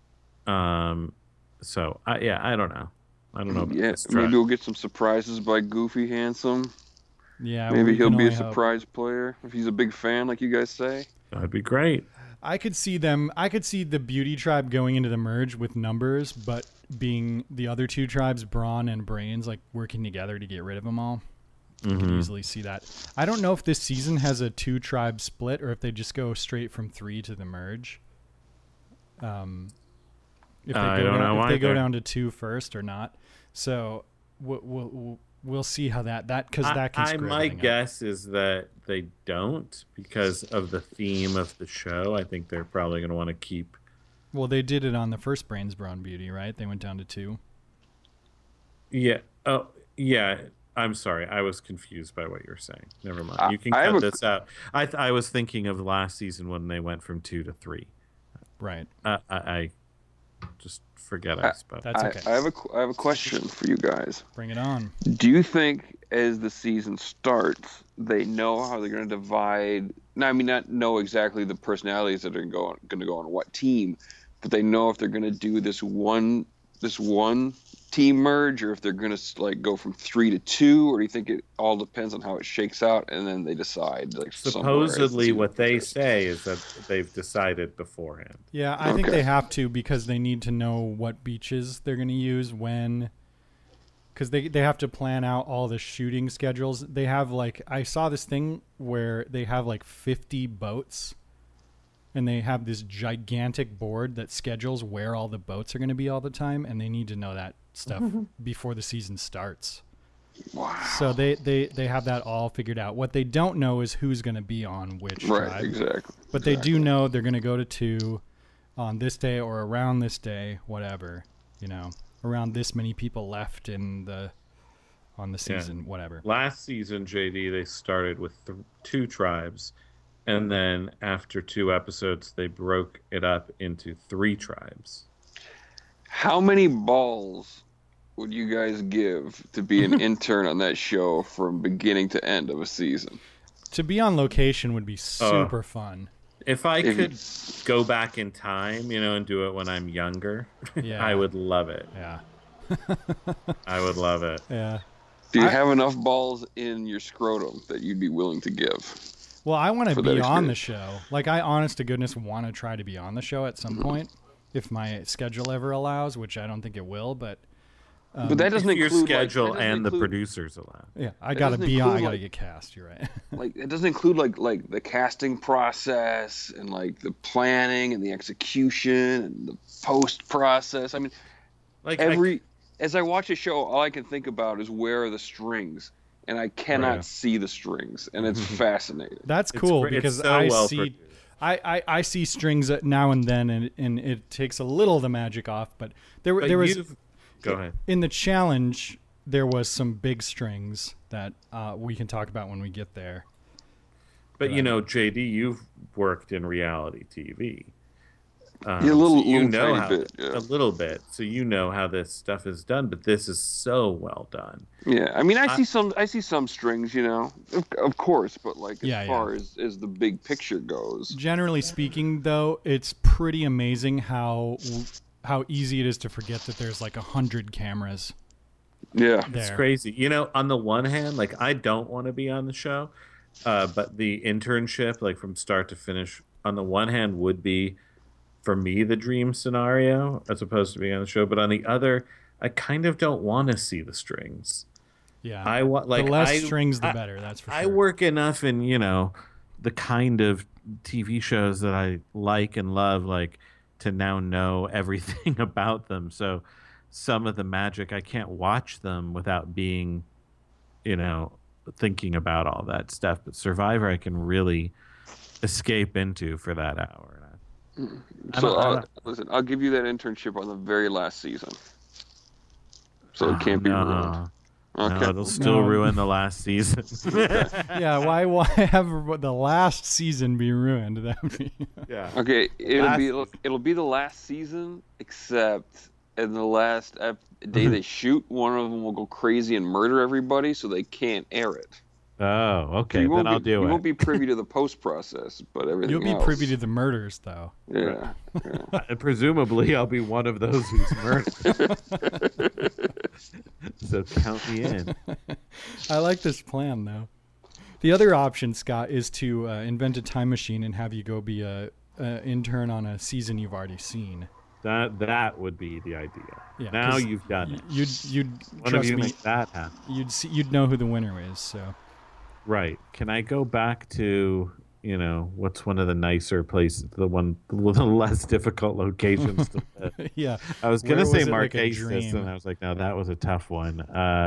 So, I don't know. I don't know about this tribe. Maybe we'll get some surprises by Goofy Handsome. Yeah, maybe he'll be a surprise player if he's a big fan, like you guys say. That'd be great. I could see the Beauty tribe going into the merge with numbers, but being the other two tribes, Brawn and Brains, like working together to get rid of them all. I could easily see that. I don't know if this season has a 2-tribe split or if they just go straight from 3 to the merge. If they go down to 2 first or not. So we'll see how that because that can screw my everything guess is that they don't because of the theme of the show. I think they're probably going to want to keep. Well, they did it on the first Brains Brawn Beauty, right? They went down to 2. Yeah. Oh, yeah. I'm sorry. I was confused by what you're saying. Never mind. You can cut this out. I was thinking of last season when they went from 2 to 3. Right. I just forget I spoke. That's okay. I have a question for you guys. Bring it on. Do you think as the season starts, they know how they're going to divide? Now, I mean, not know exactly the personalities that are going to go on what team, but they know if they're going to do this one team merge, or if they're going to like go from 3 to 2, or do you think it all depends on how it shakes out and then they decide? Like supposedly, what they say is that they've decided beforehand. Yeah, I think they have to because they need to know what beaches they're going to use when. Because they have to plan out all the shooting schedules. They have I saw this thing where they have 50 boats. And they have this gigantic board that schedules where all the boats are going to be all the time, and they need to know that stuff before the season starts. Wow. So they have that all figured out. What they don't know is who's going to be on which tribe. Right, exactly. But they do know they're going to go to 2 on this day or around this day, whatever, around this many people left on the season, whatever. Last season, JD, they started with 2 tribes. And then after 2 episodes, they broke it up into 3 tribes. How many balls would you guys give to be an intern on that show from beginning to end of a season? To be on location would be super fun. If I could go back in time, and do it when I'm younger, I would love it. Yeah. I would love it. Yeah. Do you have enough balls in your scrotum that you'd be willing to give? Well, I want to be on the show. I honest to goodness want to try to be on the show at some point, if my schedule ever allows, which I don't think it will. But that doesn't your include schedule and the producers allow. Yeah, I gotta be on. I gotta get cast. You're right. It doesn't include like the casting process and the planning and the execution and the post process. I mean, as I watch a show, all I can think about is where are the strings. And I cannot see the strings, and it's fascinating. That's cool because I see strings now and then, and it takes a little of the magic off. But there was go ahead. In the challenge, there was some big strings that we can talk about when we get there. But JD, you've worked in reality TV. Yeah, a little tiny how bit, yeah. a little bit, so you know how this stuff is done. But this is so well done. Yeah, I mean, I see some strings, you know, of course, but like as far as the big picture goes. Generally speaking, though, it's pretty amazing how easy it is to forget that there's like 100 cameras. Yeah, it's crazy. You know, on the one hand, like I don't want to be on the show, but the internship, like from start to finish, on the one hand would be, for me, the dream scenario as opposed to being on the show. But on the other, I kind of don't want to see the strings. Yeah, I want like the less strings, the better. That's for sure. I work enough in the kind of TV shows that I like and love, like to now know everything about them. So some of the magic, I can't watch them without being, thinking about all that stuff. But Survivor, I can really escape into for that hour. So listen, I'll give you that internship on the very last season. So it can't be ruined. Okay. No, it'll still ruin the last season. Yeah, why have the last season be ruined? Yeah. Okay, it'll be the last season, except in the last day they shoot, one of them will go crazy and murder everybody, so they can't air it. Oh, okay. So then I'll do it. You won't be privy to the post process, but everything else. You'll be privy to the murders, though. Yeah. Presumably, I'll be one of those who's murdered. So count me in. I like this plan, though. The other option, Scott, is to invent a time machine and have you go be a intern on a season you've already seen. That would be the idea. Yeah, now you've done it. You'd one trust of you me. make that happen. You'd know who the winner is. So. Right. Can I go back to what's one of the nicer places, the less difficult locations to live? Yeah. I was gonna say Marquesas, like and I was like, no, that was a tough one.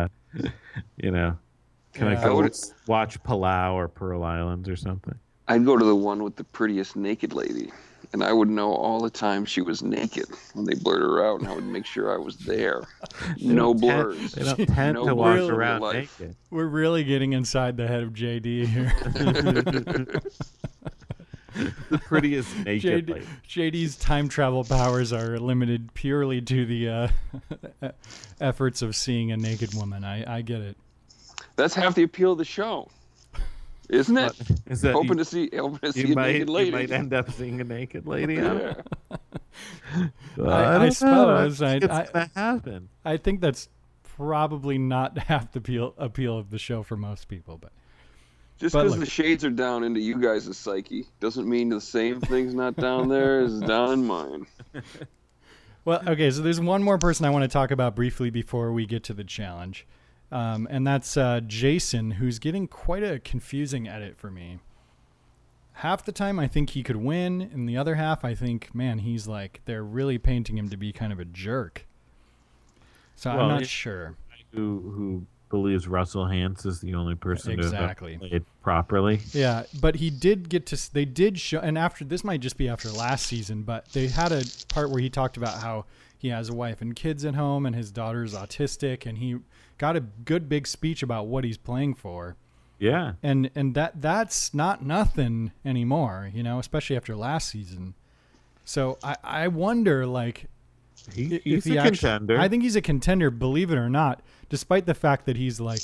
Can I go watch Palau or Pearl Islands or something? I'd go to the one with the prettiest naked lady, and I would know all the time she was naked when they blurred her out, and I would make sure I was there. No blurs. They don't tend to walk around naked. We're really getting inside the head of JD here. The prettiest naked lady. JD's time travel powers are limited purely to the efforts of seeing a naked woman. I get it. That's half the appeal of the show. Isn't it? Is that hoping to see a naked lady. You might end up seeing a naked lady. Yeah. I suppose. It's gonna happen. I think that's probably not half the appeal of the show for most people, but just because the shades are down into you guys' psyche doesn't mean the same thing's not down there as down in mine. Well, okay, so there's one more person I want to talk about briefly before we get to the challenge. And that's Jason, who's getting quite a confusing edit for me. Half the time I think he could win, and the other half I think, man, he's like, they're really painting him to be kind of a jerk. So I'm not sure. Who believes Russell Hantz is the only person to have played properly. Yeah, but he did they did show, and after, this might just be after last season, but they had a part where he talked about how he has a wife and kids at home, and his daughter's autistic, and he got a good big speech about what he's playing for. Yeah. And that's not nothing anymore, especially after last season. So I wonder, like, he's a contender. I think he's a contender, believe it or not, despite the fact that he's like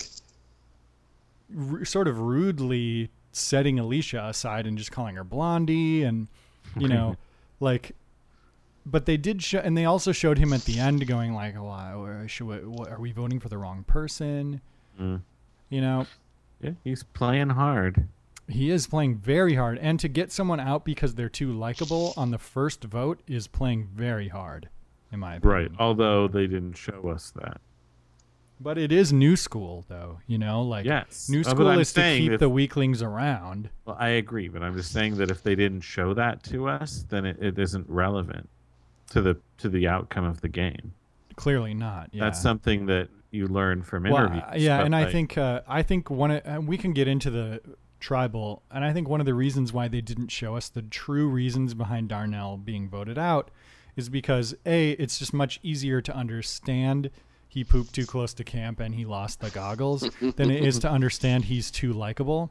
sort of rudely setting Alicia aside and just calling her Blondie, and like. But they did show, and they also showed him at the end going like, are we voting for the wrong person? Yeah, he's playing hard. He is playing very hard. And to get someone out because they're too likable on the first vote is playing very hard, in my opinion. Right, although they didn't show us that. But it is new school, though, yes. New school is to keep the weaklings around. Well, I agree, but I'm just saying that if they didn't show that to us, then it isn't relevant to the outcome of the game. Clearly not. Yeah. That's something that you learn from interviews. Yeah, and I think we can get into the tribal, and I think one of the reasons why they didn't show us the true reasons behind Darnell being voted out is because it's just much easier to understand he pooped too close to camp and he lost the goggles than it is to understand he's too likable.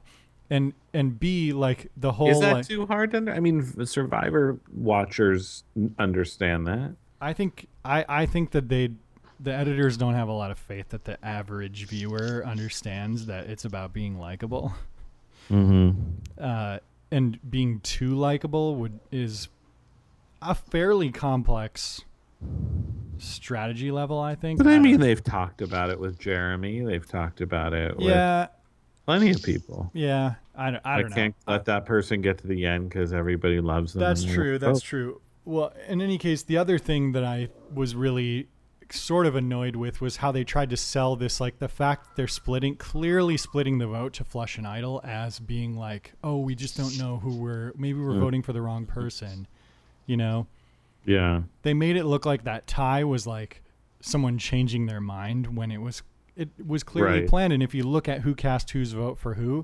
and B, like the whole. Is that like, too hard to I mean, Survivor watchers understand that. I think that the editors don't have a lot of faith that the average viewer understands that it's about being likable. Mm-hmm. And being too likable is a fairly complex strategy level, I think. But I mean, they've talked about it with Jeremy. They've talked about it with plenty of people. Yeah, I don't know. I can't let that person get to the end because everybody loves them. That's true. That's true. Well, in any case, the other thing that I was really sort of annoyed with was how they tried to sell this, like the fact that they're clearly splitting the vote to Flush and Idol as being like, oh, we just don't know maybe we're voting for the wrong person, you know? Yeah. They made it look like that tie was like someone changing their mind when it was clearly planned. And if you look at who cast whose vote for who,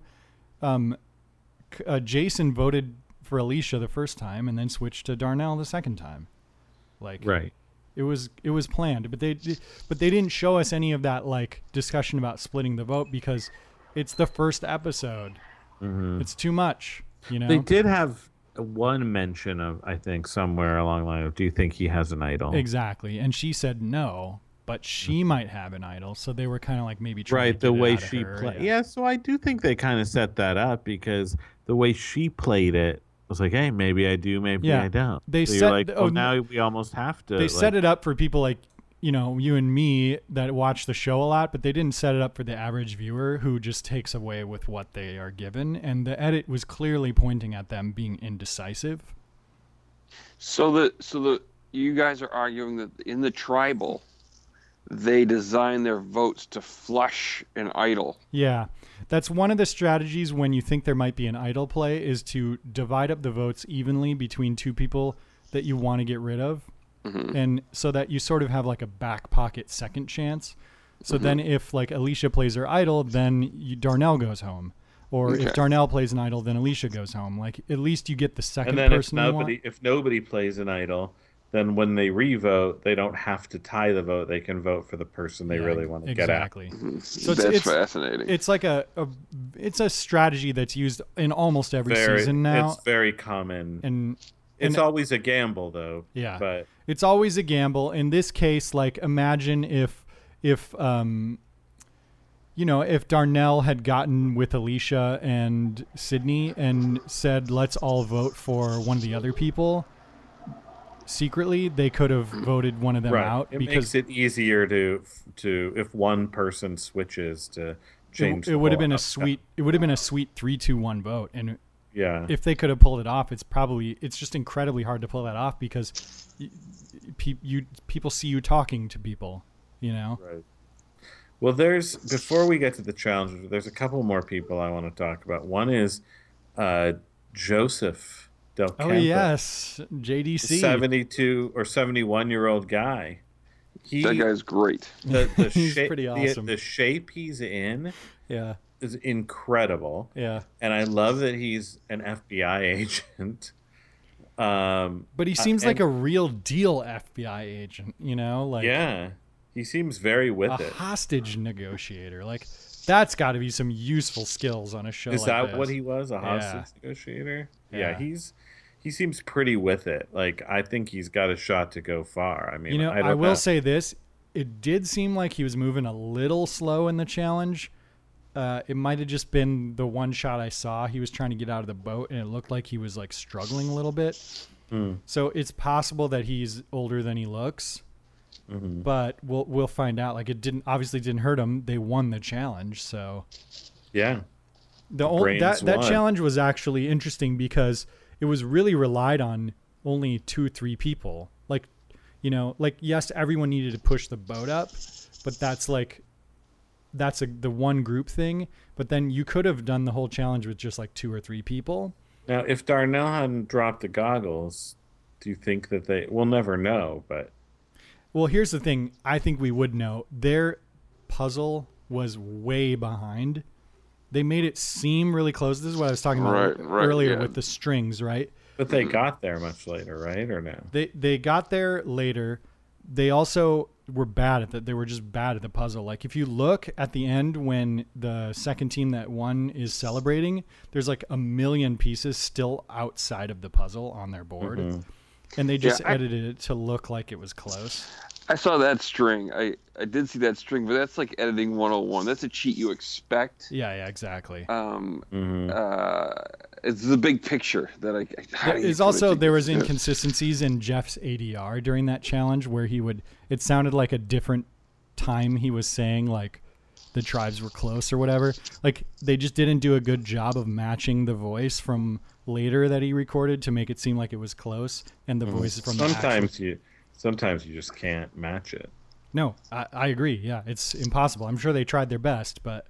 Jason voted for Alicia the first time and then switched to Darnell the second time. Like, right. It was planned, but they didn't show us any of that like discussion about splitting the vote because it's the first episode. Mm-hmm. It's too much, you know. They did have one mention of, I think, somewhere along the line of, do you think he has an idol? Exactly, and she said no, but she might have an idol, so they were kind of like maybe trying to get the way it out of she her. played. Yeah, so I do think they kind of set that up because the way she played it was like, hey, maybe I do, maybe I don't. They so set, you're like, oh, now we almost have to. They set it up for people like, you know, you and me that watch the show a lot, but they didn't set it up for the average viewer who just takes away with what they are given. And the edit was clearly pointing at them being indecisive. So you guys are arguing that in the tribal, they design their votes to flush an idol. Yeah. That's one of the strategies when you think there might be an idol play is to divide up the votes evenly between two people that you want to get rid of. Mm-hmm. And so that you sort of have like a back pocket second chance. So then if like Alicia plays her idol, then Darnell goes home. Or if Darnell plays an idol, then Alicia goes home. Like at least you get the second person you want. If nobody plays an idol, then when they re-vote, they don't have to tie the vote. They can vote for the person they really want to get at. Exactly. So that's fascinating. It's like it's a strategy that's used in almost every season now. It's very common. And it's always a gamble, though. Yeah. But it's always a gamble. In this case, like imagine if Darnell had gotten with Alicia and Sydney and said, let's all vote for one of the other people. Secretly, they could have voted one of them out. It makes it easier to if one person switches to change. It would have been a sweet 3-2-1 vote, and if they could have pulled it off, it's just incredibly hard to pull that off because people see you talking to people, you know. Right. Well, before we get to the challenge, there's a couple more people I want to talk about. One is Joseph Del Campo. Oh yes, JDC, 72 or 71-year-old guy. That guy's great. He's pretty awesome. The shape he's in, is incredible. Yeah, and I love that he's an FBI agent. But he seems like a real deal FBI agent. You know, like he seems very with it. A hostage negotiator, like. That's got to be some useful skills on a show. Is that what he was? A hostage negotiator? Yeah, he seems pretty with it. Like I think he's got a shot to go far. I mean, I will say this: it did seem like he was moving a little slow in the challenge. It might have just been the one shot I saw. He was trying to get out of the boat, and it looked like he was like struggling a little bit. So it's possible that he's older than he looks. Mm-hmm. But we'll find out. Like it obviously didn't hurt him. They won the challenge, so that challenge was actually interesting because it was really relied on only 2-3 people. Like, you know, like yes, everyone needed to push the boat up, but that's the one group thing. But then you could have done the whole challenge with just like 2 or 3 people. Now, if Darnell hadn't dropped the goggles, do you think that we'll never know? But well, here's the thing. I think we would know. Their puzzle was way behind. They made it seem really close. This is what I was talking about earlier with the strings, right? But they got there much later, right? Or no? They got there later. they also were bad at that. They were just bad at the puzzle. Like if you look at the end when the second team that won is celebrating, there's like a million pieces still outside of the puzzle on their board. And they just edited it to look like it was close. I saw that string. I did see that string, but that's like editing 101. That's a cheat you expect. Yeah, exactly. It's the big picture that there was inconsistencies in Jeff's ADR during that challenge where it sounded like a different time he was saying like the tribes were close or whatever. Like they just didn't do a good job of matching the voice from later that he recorded to make it seem like it was close and the voice from sometimes you just can't match it. No, I agree. Yeah, it's impossible. I'm sure they tried their best, but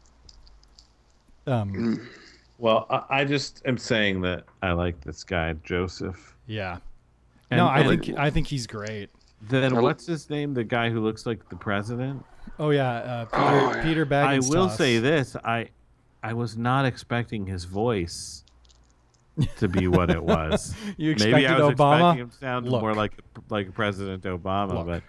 well, I just am saying that I like this guy Joseph. Yeah. And I think he's great. Then what's his name? The guy who looks like the president? Oh yeah, Peter Baggins. I will say this: I was not expecting his voice to be what it was. You expected Maybe I was Obama? expecting him to sound more like President Obama, but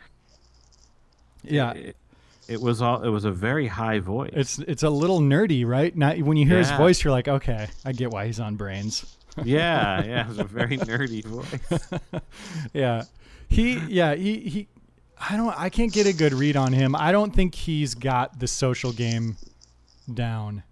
yeah. It was a very high voice. It's a little nerdy, right? Not when you hear his voice, you're like, okay, I get why he's on Brains. yeah, it was a very nerdy voice. Yeah, he. I can't get a good read on him. I don't think he's got the social game down.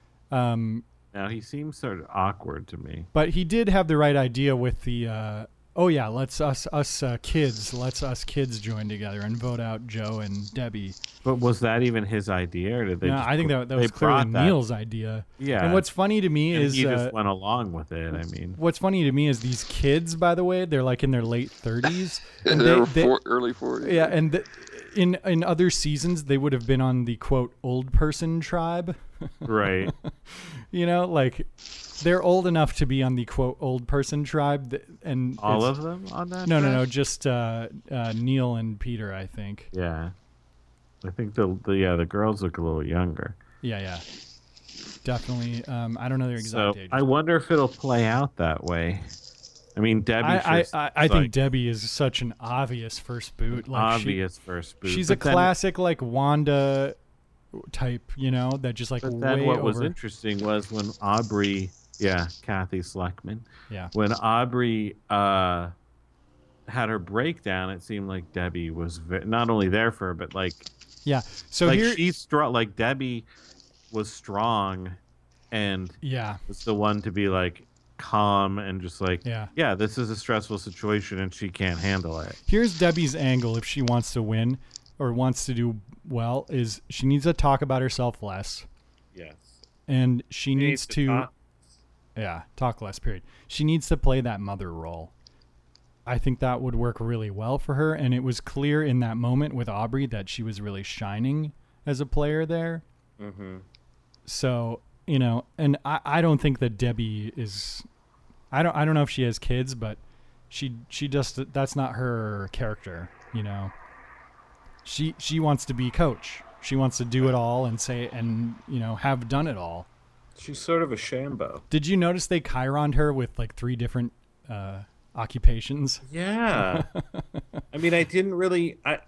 Now he seems sort of awkward to me. But he did have the right idea with the. Let's us kids join together and vote out Joe and Debbie. But was that even his idea, or did they? No, I think that was clearly Neil's idea. Yeah. And what's funny to me is he just went along with it. I mean, what's funny to me is these kids. By the way, they're like in their late 30s. And early 40s. Yeah, and in other seasons they would have been on the quote old person tribe. Right. Like. They're old enough to be on the quote old person tribe, and all of them on that. No, just Neil and Peter, I think. Yeah, I think the girls look a little younger. Yeah, definitely. I don't know their exact age. I wonder if it'll play out that way. I mean, Debbie. I think Debbie is such an obvious first boot. Like first boot. She's a classic like Wanda type, that just like. But then what was interesting was when Aubrey. Yeah, Kathy Schleckman. Yeah. When Aubrey had her breakdown, it seemed like Debbie was not only there for her, but like. Yeah. So like she's strong. Like Debbie was strong, and was the one to be like calm and just like this is a stressful situation and she can't handle it. Here's Debbie's angle if she wants to win or wants to do well: is she needs to talk about herself less. Yes. And she needs to. Talk less, period. She needs to play that mother role. I think that would work really well for her, and it was clear in that moment with Aubrey that she was really shining as a player there. Mm-hmm. So, and I don't think that Debbie is... I don't know if she has kids, but she just... That's not her character, She wants to be coach. She wants to do it all and say, and, have done it all. She's sort of a Shambo. Did you notice they Chironed her with like 3 different occupations? Yeah. I mean, I didn't really. I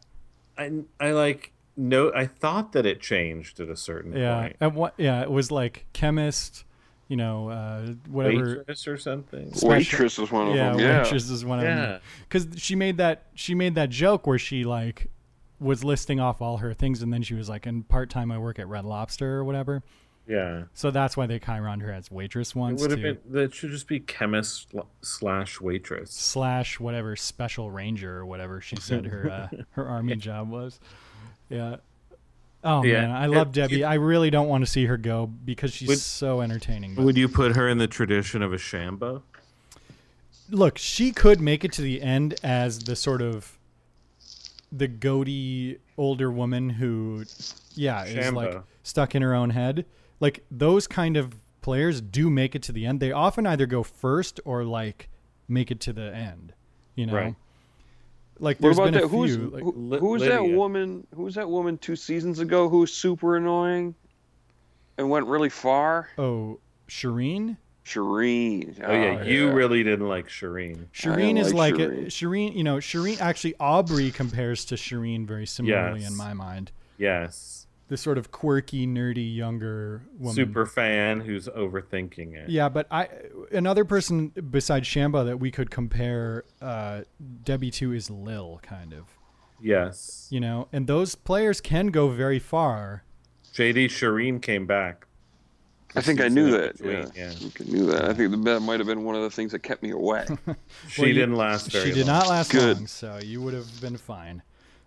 thought that it changed at a certain point. It was like chemist, whatever. Waitress or something. Waitress was one of them. Yeah, waitress is one of them. Because she made that joke where she like was listing off all her things, and then she was like, "And part-time I work at Red Lobster or whatever." Yeah. So that's why they Chironed her as waitress once. That should just be chemist / waitress / whatever special ranger or whatever she said her army job was. Yeah. Oh man, I love Debbie. I really don't want to see her go because she's so entertaining. Would you put her in the tradition of a Shambo? Look, she could make it to the end as the sort of the goaty older woman who, is like stuck in her own head. Like those kind of players do make it to the end. They often either go first or like make it to the end, Right. Like there's been a few. Who's that woman? Who's that woman 2 seasons ago who was super annoying and went really far? Oh, Shireen? Shireen. Oh yeah, you really didn't like Shireen. Shireen is like like Shireen. Shireen. You know, Shireen actually Aubrey compares to Shireen very similarly Yes. in my mind. Yes. The sort of quirky, nerdy, younger woman. Super fan who's overthinking it. Yeah, but another person besides Shamba that we could compare Debbie to is Lil, kind of. Yes. You know, and those players can go very far. JD Shireen came back. I think I knew that. Between, Yeah, I think I knew that. I think that might have been one of the things that kept me away. She didn't last very long. She did not last Good. long, so you would have been fine.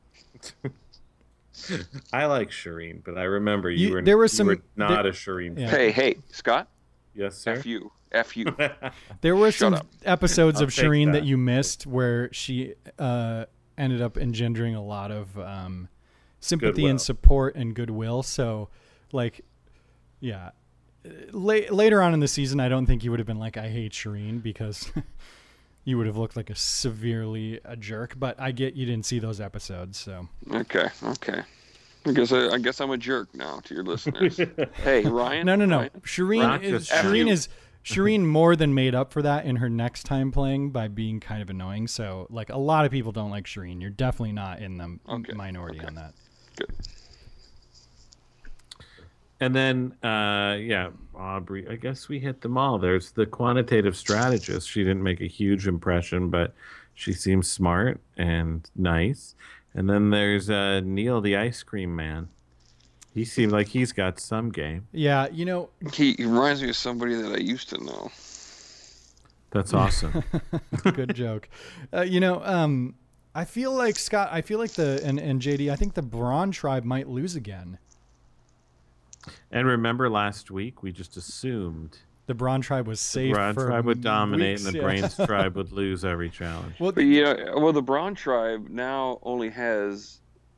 I like Shireen, but I remember you You- were there were some- you were not there- a Shireen Yeah. fan. Hey, Scott. Yes, sir. F you. F you. There were Shut some up. episodes I'll of take Shireen that that. you missed where she ended up engendering a lot of sympathy Goodwill. and support and goodwill. So, like, yeah. Later on in the season, I don't think you would have been like, I hate Shireen, because you would have looked like a jerk. But I get you didn't see those episodes, so. Okay. I guess I'm a jerk now to your listeners. Hey, Ryan. No. Ryan? Shireen more than made up for that in her next time playing by being kind of annoying. So, like, a lot of people don't like Shireen. You're definitely not in the minority on that. Good. And then, Aubrey, I guess we hit them all. There's the quantitative strategist. She didn't make a huge impression, but she seems smart and nice. And then there's Neil, the ice cream man. He seemed like he's got some game. Yeah, you know, He reminds me of somebody that I used to know. That's awesome. good joke. I feel like Scott. I feel like and JD. I think the Braun tribe might lose again. And remember last week, we just assumed The Braun tribe was safe. the Braun for tribe would dominate weeks, and the yeah. Brains tribe would lose every challenge. Well, But the Braun tribe now only has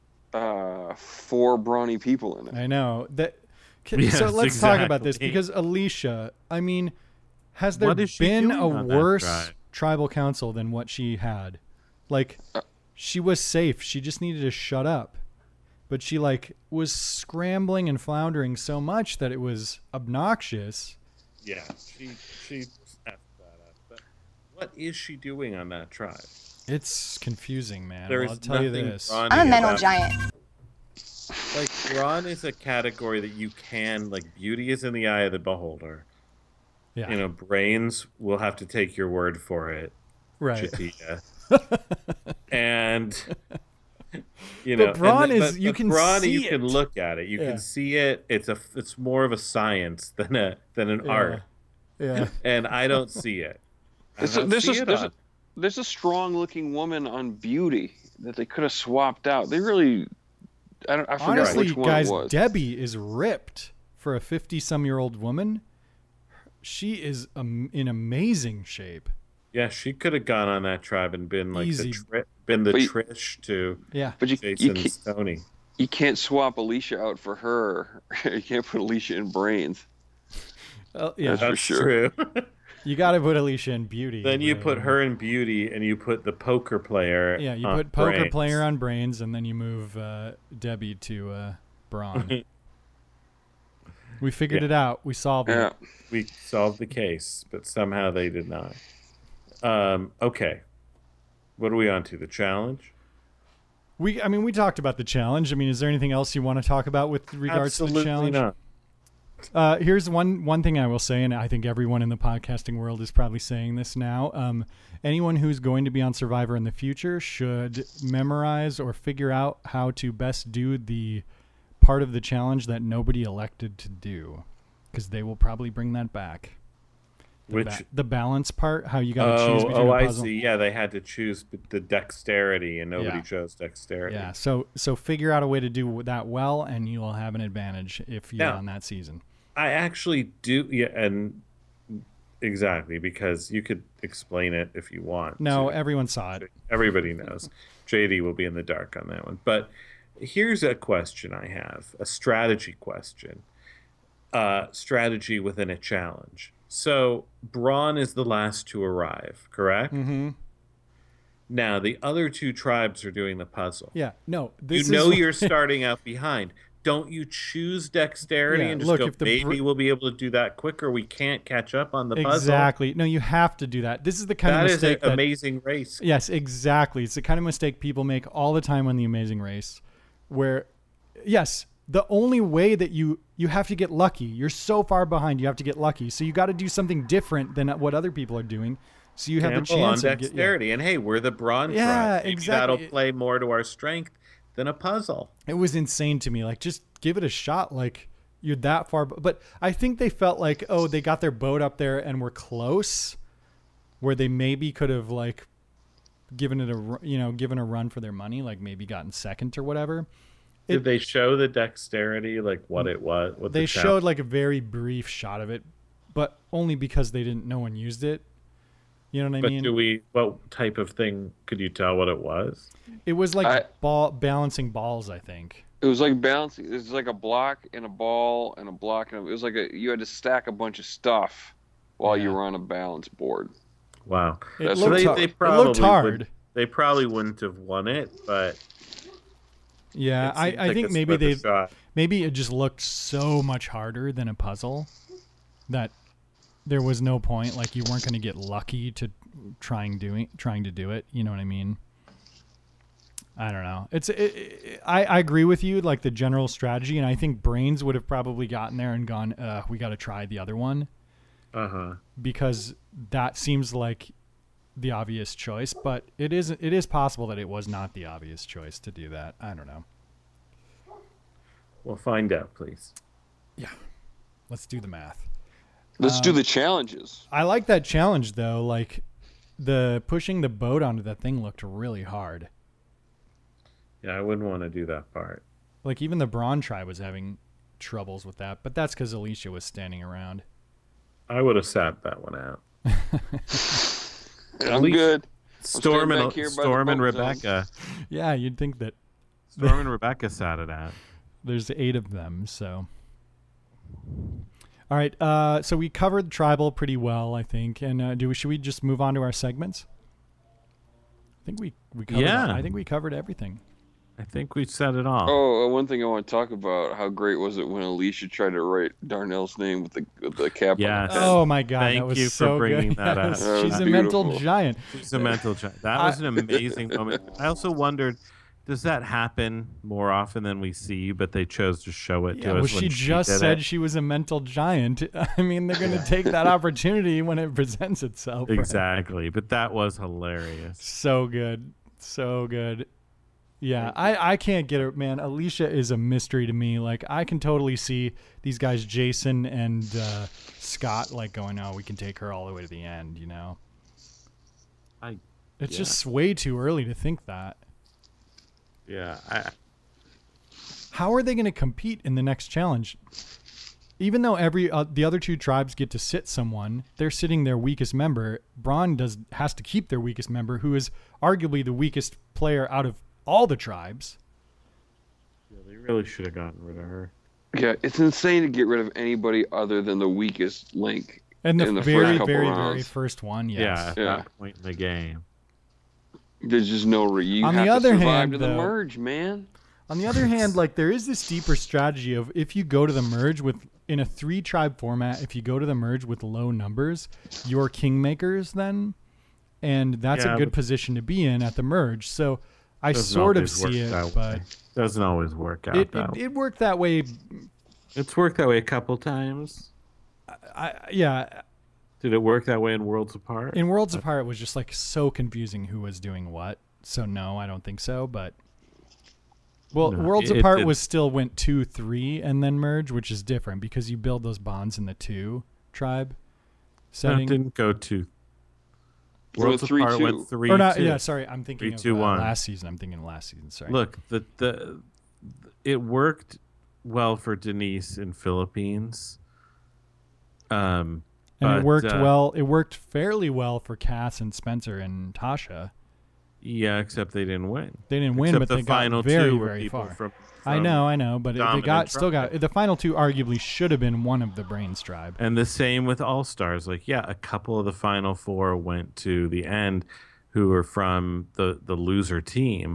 4 brawny people in it. I know that. Yes, So let's talk about this exactly. because Alicia. I mean, has there What is she been doing a on that worse tribe? tribal council than what she had? Like, she was safe. She just needed to shut up. But she was scrambling and floundering so much that it was obnoxious. Yeah, she effed that up. But what is she doing on that tribe? It's confusing, man. There Well, is I'll tell you nothing this. brawny I'm a mental about- giant. Like, brawn is a category that you can, beauty is in the eye of the beholder. Yeah. You know, brains will have to take your word for it, Right. Chatia. And, But brawn and is- you can brawn, see you can it. look at it. You Yeah. can see it. It's more of a science than an art. Yeah. And I don't see it. There's a strong-looking woman on Beauty that they could have swapped out. They really, I forgot Honestly, which one guys, it was. Debbie is ripped for a 50-some-year-old woman. She is in amazing shape. Yeah, she could have gone on that tribe and been like Easy. the But you- Trish to Yeah. But you Jason's Tony. you can't swap Alicia out for her. You can't put Alicia in Brains. Yeah. That's for That's sure. true. You got to put Alicia in Beauty. Then you really. put her in Beauty, and you put the poker player. Yeah, you on put poker Brains. player on Brains, and then you move Debbie to Braun. We figured Yeah. it out. We solved Yeah. it. We solved the case, but somehow they did not. Okay, what are we on to? The challenge? We talked about the challenge. I mean, is there anything else you want to talk about with regards to the Absolutely challenge? not. Here's one thing I will say, and I think everyone in the podcasting world is probably saying this now. Anyone who's going to be on Survivor in the future should memorize or figure out how to best do the part of the challenge that nobody elected to do, because they will probably bring that back. The balance part, how you got to choose between a I puzzle. see. Yeah, they had to choose the dexterity, and nobody Yeah. chose dexterity. Yeah, so figure out a way to do that well, and you will have an advantage if you're Yeah. on that season. I actually do. Yeah, and exactly, because you could explain it if you want. No, to. everyone saw it. Everybody knows. JD will be in the dark on that one. But here's a question I have, a strategy question. Strategy within a challenge. So Braun is the last to arrive, correct? Mm-hmm. Now, the other 2 tribes are doing the puzzle. Yeah, no. You're starting out behind. don't you choose dexterity Yeah, and just look, go, if the maybe we'll be able to do that quicker. We can't catch up on the puzzle. Exactly. No, you have to do that. This is the kind That of is mistake an Amazing Race. Yes, exactly. It's the kind of mistake people make all the time on The Amazing Race, where, yes, the only way that you have to get lucky. You're so far behind, you have to get lucky. So you got to do something different than what other people are doing. So you have the Gamble on chance of dexterity. And hey, we're the Brawn Yeah, tribe. Maybe exactly. that'll play more to our strength than a puzzle. It was insane to me. Like, just give it a shot. Like, you're that far. But I think they felt like, oh, they got their boat up there and were close, where they maybe could have, like, given it given a run for their money, like maybe gotten second or whatever. Did they show the dexterity, like what it was? What They showed like a very brief shot of it, but only because no one used it. You know what I mean? What type of thing could you tell what it was? It was like balancing balls, I think. It was like balancing. It was like a block and a ball and a block. And it was like you had to stack a bunch of stuff while you were on a balance board. Wow. It So looked they probably looked hard. They probably wouldn't have won it, but yeah, I think maybe it just looked so much harder than a puzzle that there was no point. Like, you weren't going to get lucky to trying to do it. You know what I mean? I don't know. I agree with you, like the general strategy, and I think Brains would have probably gotten there and gone, we got to try the other one. Because that seems like the obvious choice, but it is possible that it was not the obvious choice to do that. I don't know. We'll find out, please. Yeah. Let's do the math. Let's do the challenges. I like that challenge though. Like, the pushing the boat onto that thing looked really hard. Yeah, I wouldn't want to do that part. Like, even the Brawn tribe was having troubles with that, but that's because Alicia was standing around. I would have sat that one out. I'm good. Storm and Rebecca. Yeah, you'd think that. Storm and Rebecca sat it out. There's 8 of them, so. All right, so we covered tribal pretty well, I think. And should we just move on to our segments? I think we covered. Yeah. I think we covered everything. I think we said it all. Oh, one thing I want to talk about: how great was it when Alicia tried to write Darnell's name with the cap? Yes. on the head? Oh my God, Thank that was you so for bringing good. that up. Yes, That she's was a mental beautiful. giant. She's a mental giant. That was an amazing moment. I also wondered, does that happen more often than we see, but they chose to show it to us Well, when she just did said it? she was a mental giant. I mean, they're going to take that opportunity when it presents itself. right? Exactly, but that was hilarious. So good. So good. Yeah, I can't get it, man. Alicia is a mystery to me. Like, I can totally see these guys, Jason and Scott, like going, oh, we can take her all the way to the end, you know? It's just way too early to think that. Yeah. How are they going to compete in the next challenge? Even though the other 2 tribes get to sit someone, they're sitting their weakest member. Brawn has to keep their weakest member, who is arguably the weakest player out of all the tribes. Yeah, they really should have gotten rid of her. Yeah, it's insane to get rid of anybody other than the weakest link. And the in the very, first couple very, rounds. very first one, yes. Yeah, at that point in the game. There's just no you On have the to other survive hand, to the though- merge, man. On the other hand, like, there is this deeper strategy of, if you go to the merge in a 3-tribe format, if you go to the merge with low numbers, you're kingmakers then, and that's a good position to be in at the merge. So I sort of see it, but doesn't always work out. it worked that way. It's worked that way a couple times. Yeah. Did it work that way in Worlds Apart? In Worlds Apart, it was just like so confusing who was doing what. So no, I don't think so. But Worlds Apart went 2-3 and then merge, which is different because you build those bonds in the 2 tribe setting. It didn't go 2. Worlds Apart went 3. Or not? Yeah, sorry, I'm thinking 3, 2, 1. last season. I'm thinking last season. Sorry. Look, it worked well for Denise in Philippines. And it worked well. It worked fairly well for Cass and Spencer and Tasha. Yeah, except they didn't win. They didn't win, but they got very, very far. From I know, but they still got tribe. the final 2. Arguably, should have been one of the Brains tribe. And the same with All Stars. Like, yeah, a couple of the final 4 went to the end, who were from the loser team.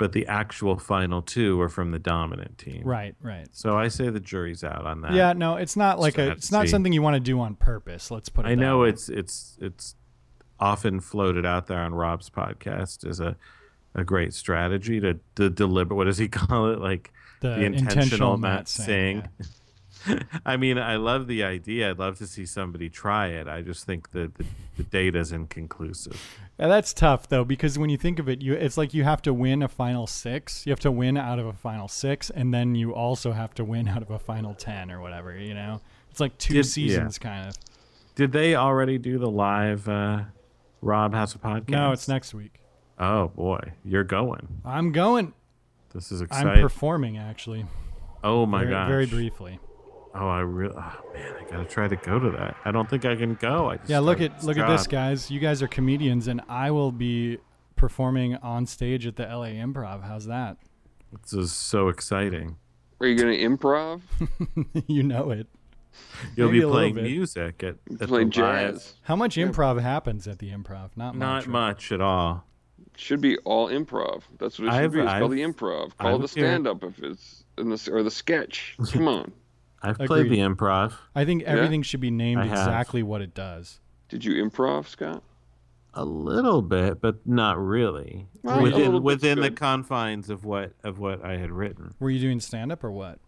but the actual final 2 are from the dominant team. Right. So I say the jury's out on that. Yeah, no, it's not like it's not something you want to do on purpose. Let's put it I that know way. it's often floated out there on Rob's podcast as a great strategy to deliver. What does he call it? Like the intentional not saying. Yeah. I mean, I love the idea. I'd love to see somebody try it. I just think that the data's inconclusive. Yeah, that's tough though, because when you think of it, it's like you have to win a final 6. You have to win out of a final 6, and then you also have to win out of a final 10 or whatever. You know, it's like 2 seasons kind of. Did they already do the live? Rob has a podcast. No, it's next week. Oh boy, you're going. I'm going. This is exciting. I'm performing actually. Oh my gosh. Very briefly. Oh man, I gotta try to go to that. I don't think I can go. Look at this, guys. You guys are comedians, and I will be performing on stage at the LA Improv. How's that? This is so exciting. Are you gonna improv? You know it. You'll be playing music at play jazz. How much improv happens at the Improv? Not much at all. Should be all improv. That's what it should be. It's called the improv. Call it the stand-up if it's or the sketch. Come on. I've played the Improv. I think everything should be named exactly what it does. Did you improv, Scott? A little bit, but not really. Well, within the confines of what I had written. Were you doing stand-up or what?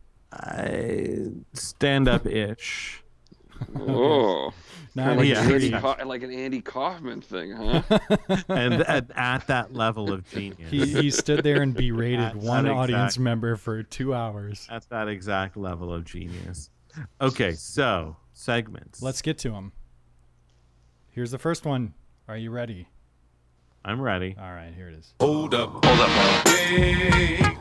I stand-up-ish. Oh, okay. like an Andy Kaufman thing, huh? And at that level of genius, he stood there and berated one audience member for 2 hours. At that exact level of genius. Okay, so segments. Let's get to them. Here's the first one. Are you ready? I'm ready. All right, here it is. Hold up. Hey,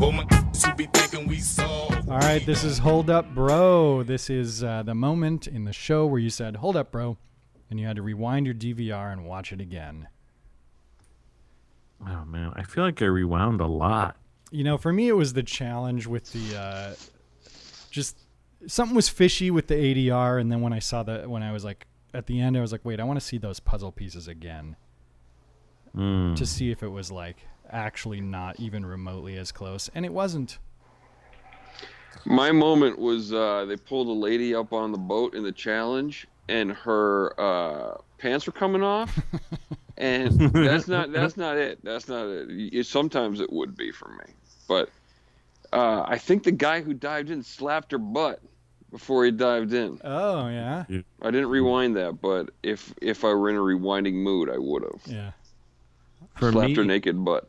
all right, this is Hold Up Bro. This is the moment in the show where you said, hold up, bro, and you had to rewind your DVR and watch it again. Oh, man. I feel like I rewound a lot. You know, for me, it was the challenge with the just something was fishy with the ADR. And then when I was like at the end, I was like, wait, I want to see those puzzle pieces again to see if it was like actually not even remotely as close. And it wasn't. My moment was they pulled a lady up on the boat in the challenge, and her pants were coming off, and that's not it. Sometimes it would be for me, but I think the guy who dived in slapped her butt before he dived in. Oh yeah. I didn't rewind that, but if I were in a rewinding mood, I would have. Yeah. Slapped her naked butt.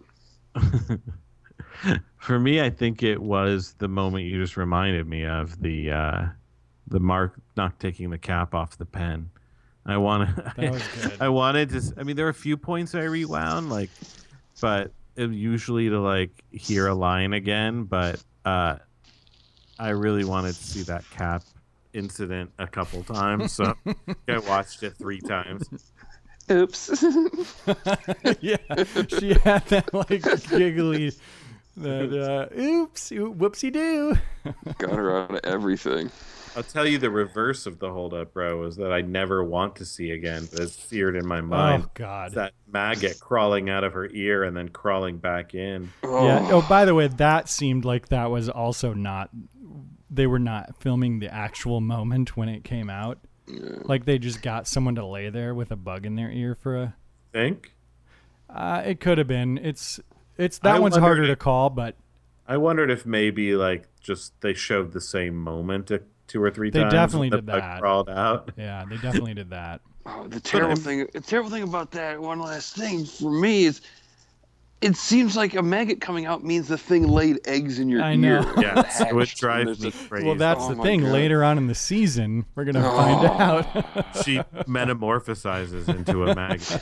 For me, I think it was the moment you just reminded me of the Mark not taking the cap off the pen. I wanted to. I mean, there were a few points I rewound, but usually to hear a line again. But I really wanted to see that cap incident a couple times, so I watched it 3 times. Oops. Yeah, she had that giggly. Oops, whoopsie doo. Got her out of everything. I'll tell you the reverse of the Hold Up Bro is that I never want to see again, but it's seared in my mind. Oh, God. It's that maggot crawling out of her ear and then crawling back in. Oh. Yeah. Oh, by the way, that seemed like that was also not, they were not filming the actual moment when it came out. Yeah. Like they just got someone to lay there with a bug in their ear for a... Think? It could have been. It's that one's harder to call, but... I wondered if maybe just they showed the same moment 2 or 3 times. They definitely did the bug that. Crawled out. Yeah, they definitely did that. Oh, the terrible thing about that, one last thing for me is, it seems like a maggot coming out means the thing laid eggs in your ear. I know. Yes, it would drive me crazy. Well, that's the thing. God. Later on in the season, we're gonna find out. She metamorphosizes into a maggot.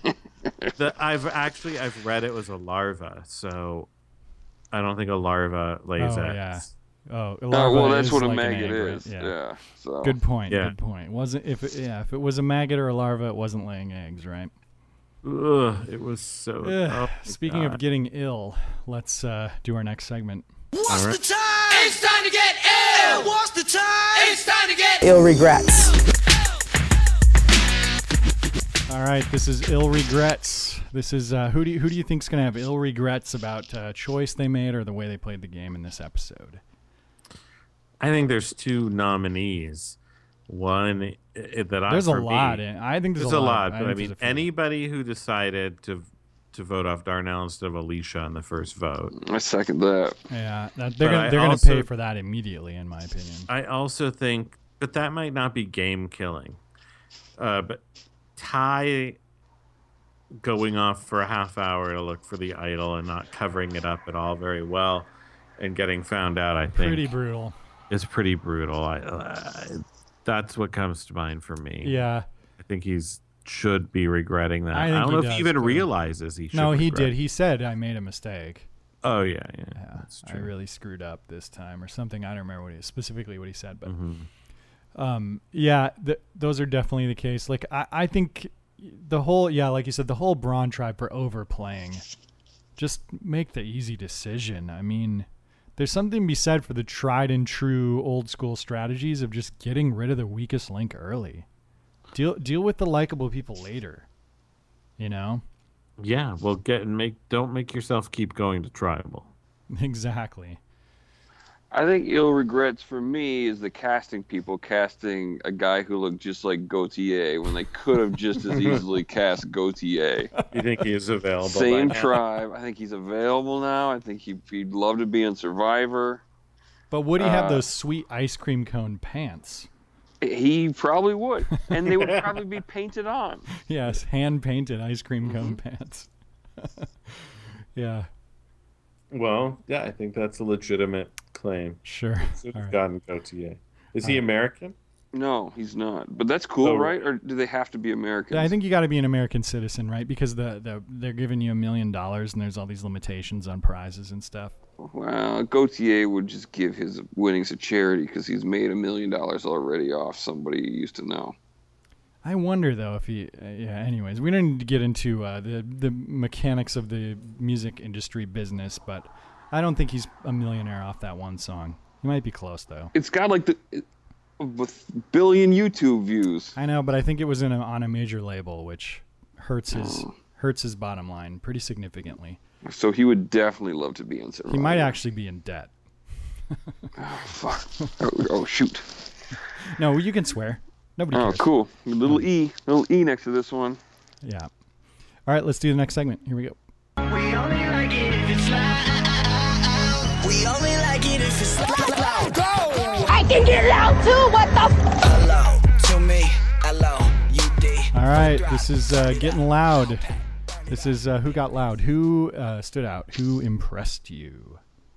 I've read it was a larva, so I don't think a larva lays eggs. Yeah. Oh, a larva well, that's is what a like maggot an egg, is. Right? Yeah. So. Good point. Yeah. Good point. If it was a maggot or a larva, it wasn't laying eggs, right? Ugh, it was so. Oh Speaking of getting ill, let's do our next segment. What's the time? It's time to get ill. What's the time? It's time to get ill regrets. All right, this is ill regrets. This is who do you think's gonna have ill regrets about choice they made or the way they played the game in this episode? I think there's two nominees. One that there's a lot. I think there's a lot. But I mean, anybody who decided to vote off Darnell instead of Alicia on the first vote. I second that. Yeah, they're gonna pay for that immediately, in my opinion. I also think, but that might not be game killing. But Ty going off for a half hour to look for the idol and not covering it up at all very well, and getting found out, I think pretty brutal. It's pretty brutal. That's what comes to mind for me. Yeah, I think should be regretting that. I don't know if he even too. realizes he should. No, he regret. did. He said, "I made a mistake." Oh yeah, that's I true. really screwed up this time, or something. I don't remember specifically what he said, but Mm-hmm. those are definitely the case. Like I think the whole like you said, the whole Braun tribe for overplaying. Just make the easy decision. I mean, there's something to be said for the tried and true old school strategies of just getting rid of the weakest link early. Deal with the likable people later. You know? Yeah, well, don't make yourself keep going to tribal. Exactly. I think ill regrets for me is the casting people casting a guy who looked just like Gautier when they could have just as easily cast Gautier. You think he is available? Same tribe. I think he's available now. I think he'd love to be on Survivor. But would he have those sweet ice cream cone pants? He probably would. And they would probably be painted on. Yes, hand-painted ice cream cone pants. Yeah. Well, yeah, I think that's a legitimate claim. Sure. Should All have right. gotten Gautier. Is he American? No, he's not. But that's cool, right? Or do they have to be Americans? I think you got to be an American citizen, right? Because they're giving you $1 million and there's all these limitations on prizes and stuff. Well, Gautier would just give his winnings to charity because he's made $1 million already off somebody he used to know. I wonder though if he. Anyways, we don't need to get into the mechanics of the music industry business, but I don't think he's a millionaire off that one song. He might be close though. It's got like with billion YouTube views. I know, but I think it was on a major label, which hurts his bottom line pretty significantly. So he would definitely love to be on Survivor. He might actually be in debt. Oh, fuck. Oh, shoot. No, you can swear. Nobody cares. Oh, cool. A little E next to this one. Yeah. All right, let's do the next segment. Here we go. We only like it if it's loud. We only like it if it's loud. Go! I can get loud too. What the? Hello to me. Hello, you D. All right, this is Getting Loud. This is Who Got Loud. Who stood out? Who impressed you?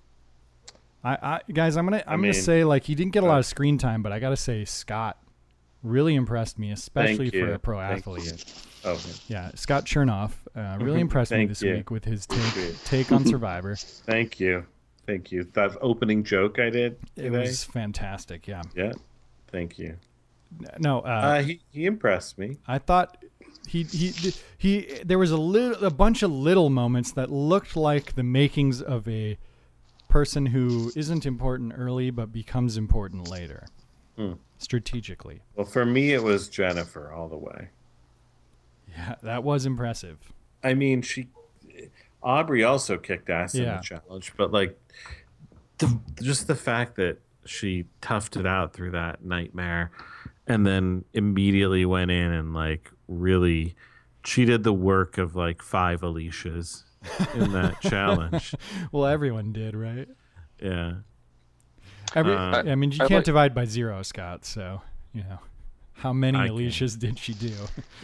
Guys, I'm gonna say like he didn't get a lot of screen time, but I gotta say Scott really impressed me, especially for a pro athlete. Yeah, Scott Chernoff really impressed me this week with his take on Survivor. Thank you. That opening joke I did today. It was fantastic. Yeah. Yeah. Thank you. No. He impressed me. I thought he there was a bunch of little moments that looked like the makings of a person who isn't important early but becomes important later. Strategically. Well, for me it was Jennifer all the way. Yeah, that was impressive. I mean, Aubrey also kicked ass in the challenge, but like just the fact that she toughed it out through that nightmare and then immediately went in and like really she did the work of like 5 Alicias in that challenge. Well, everyone did, right? Yeah. I mean, you can't divide by 0, Scott, so, you know. How many Alicias did she do?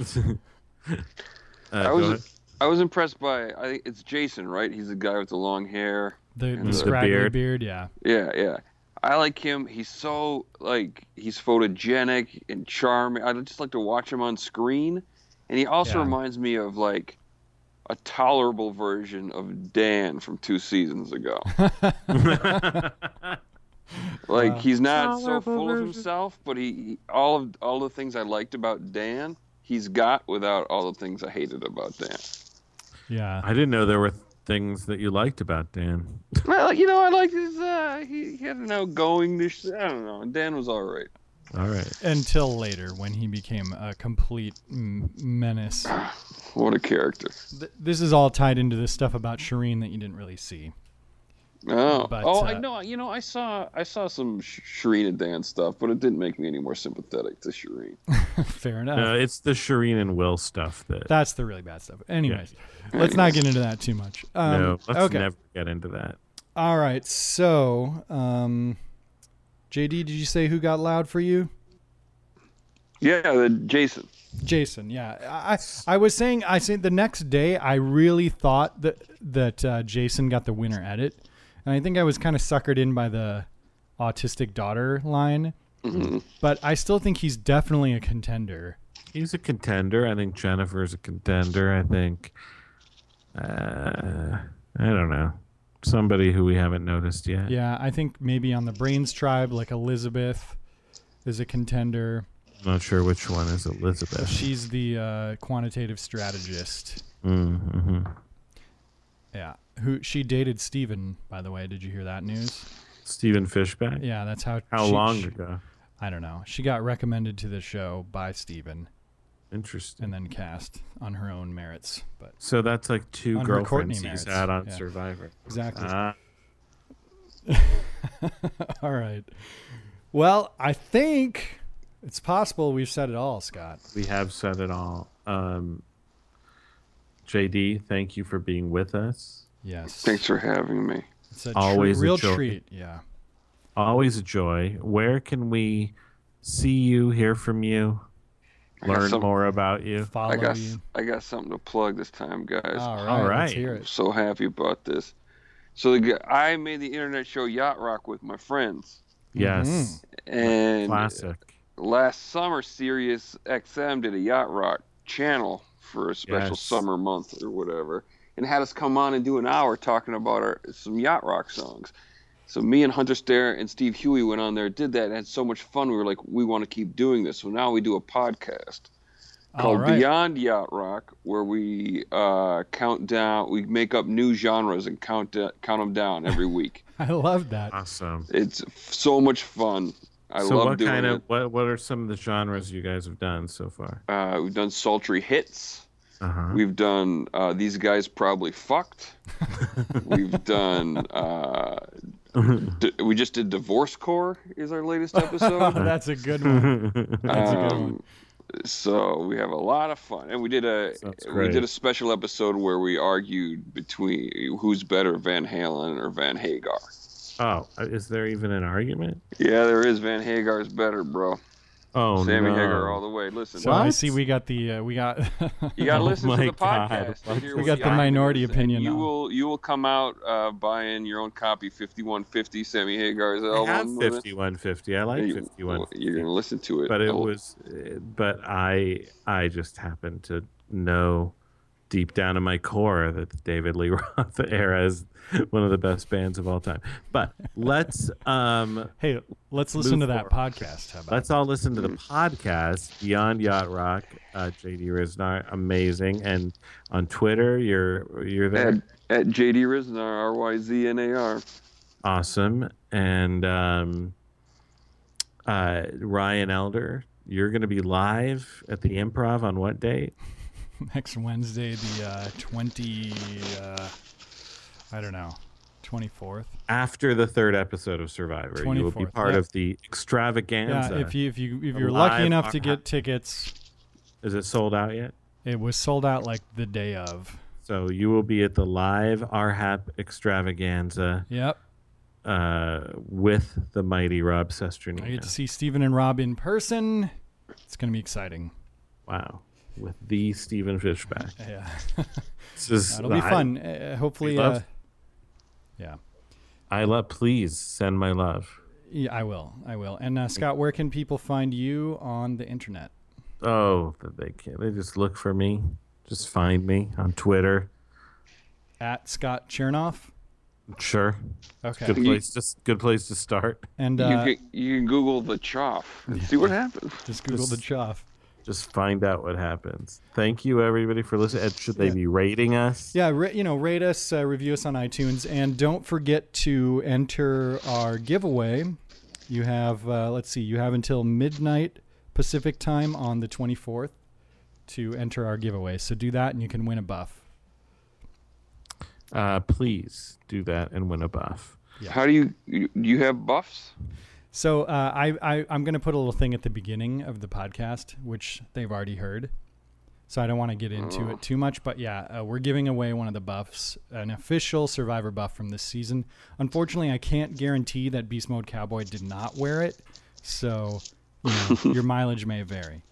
I was impressed by, I think it's Jason, right? He's the guy with the long hair. The scraggly beard, yeah. Yeah. I like him. He's so, he's photogenic and charming. I just like to watch him on screen. And he also reminds me of, a tolerable version of Dan from 2 seasons ago. He's not so full of himself, but he all the things I liked about Dan, he's got without all the things I hated about Dan. Yeah. I didn't know there were things that you liked about Dan. Well, I liked his he had an outgoingness. I don't know. Dan was all right. All right. Until later, when he became a complete menace. What a character. This is all tied into this stuff about Shireen that you didn't really see. Oh, But, I know. You know, I saw some Shireen and Dan stuff, but it didn't make me any more sympathetic to Shireen. Fair enough. No, it's the Shireen and Will stuff that. That's the really bad stuff. Anyways, let's not get into that too much. No, let's okay. never get into that. All right. So, JD, did you say who got loud for you? Yeah, the Jason. Jason, yeah. I was saying, the next day I really thought that Jason got the winner edit. And I think I was kind of suckered in by the autistic daughter line. Mm-hmm. But I still think he's definitely a contender. He's a contender. I think Jennifer's a contender. I think, I don't know, somebody who we haven't noticed yet. Yeah, I think maybe on the Brains tribe, like Elizabeth is a contender. I'm not sure which one is Elizabeth. She's the quantitative strategist. Mm-hmm. Yeah. She dated Steven, by the way. Did you hear that news? Steven Fishback? Yeah, that's how. How long ago? I don't know. She got recommended to the show by Steven. Interesting. And then cast on her own merits. But so that's like two on her girlfriends Courtney he's merits. had on Yeah. Survivor. Exactly. All right. Well, I think it's possible we've said it all, Scott. We have said it all. JD, thank you for being with us. Yes. Thanks for having me. It's a Always a real joy. treat. Yeah. Always a joy. Where can we see you, hear from you, learn more about you? Follow you. I got something to plug this time, guys. All right. Let's hear I'm it. so happy about this. So I made the internet show Yacht Rock with my friends. Yes. And Classic. last summer, Sirius XM did a Yacht Rock channel for a special summer month or whatever, and had us come on and do an hour talking about some Yacht Rock songs. So me and Hunter Stair and Steve Huey went on there, did that, and had so much fun. We were like, we want to keep doing this. So now we do a podcast called Beyond Yacht Rock, where we count down, we make up new genres and count them down every week. I love that. Awesome. It's so much fun. I so love what doing kind it. of what are some of the genres you guys have done so far? We've done sultry hits. Uh-huh. We've done These Guys Probably Fucked. We've done we just did Divorce Core is our latest episode. That's a good one. That's a good one. So we have a lot of fun, and we did a special episode where we argued between who's better, Van Halen or Van Hagar. Oh, is there even an argument? Yeah, there is. Van Hagar's better, bro. Oh, Sammy no. Hagar all the way. Listen, So I see we got the you got to listen to the podcast. to hear We what got the minority argument is, and opinion. You will come out buying your own copy 5150 Sammy Hagar's album. I have 5150. I like 5150. You're gonna listen to it. But I just happen to know deep down in my core that the David Lee Roth era is one of the best bands of all time. But let's let's listen to that podcast. How about let's all listen to the podcast Beyond Yacht Rock. JD Riznar, amazing, and on Twitter you're there at JD Riznar, RYZNAR. Awesome, and Ryan Elder, you're going to be live at the Improv on what date? Next Wednesday, the 24th. After the third episode of Survivor, you will be part of the extravaganza. Yeah, if you're lucky enough to get tickets. Is it sold out yet? It was sold out like the day of. So you will be at the live RHAP extravaganza. Yep. With the mighty Rob Sesternino. I get to see Steven and Rob in person. It's going to be exciting. Wow. With the Steven Fishback. Yeah. That'll be fun. Hopefully. Yeah. Please send my love. Yeah, I will. And Scott, where can people find you on the internet? Oh, they can't. They just look for me. Just find me on Twitter. At Scott Chernoff. Sure. Okay. Good place to start. And you can Google the Choff and see what happens. Just Google the Choff. Just find out what happens. Thank you, everybody, for listening. Should they be rating us? Yeah, rate us, review us on iTunes, and don't forget to enter our giveaway. You have, let's see, you have until midnight Pacific time on the 24th to enter our giveaway. So do that and you can win a buff. Please do that and win a buff. Yeah. How do you have buffs? So I'm going to put a little thing at the beginning of the podcast, which they've already heard. So I don't want to get into it too much. But yeah, we're giving away one of the buffs, an official Survivor buff from this season. Unfortunately, I can't guarantee that Beast Mode Cowboy did not wear it. So, your mileage may vary.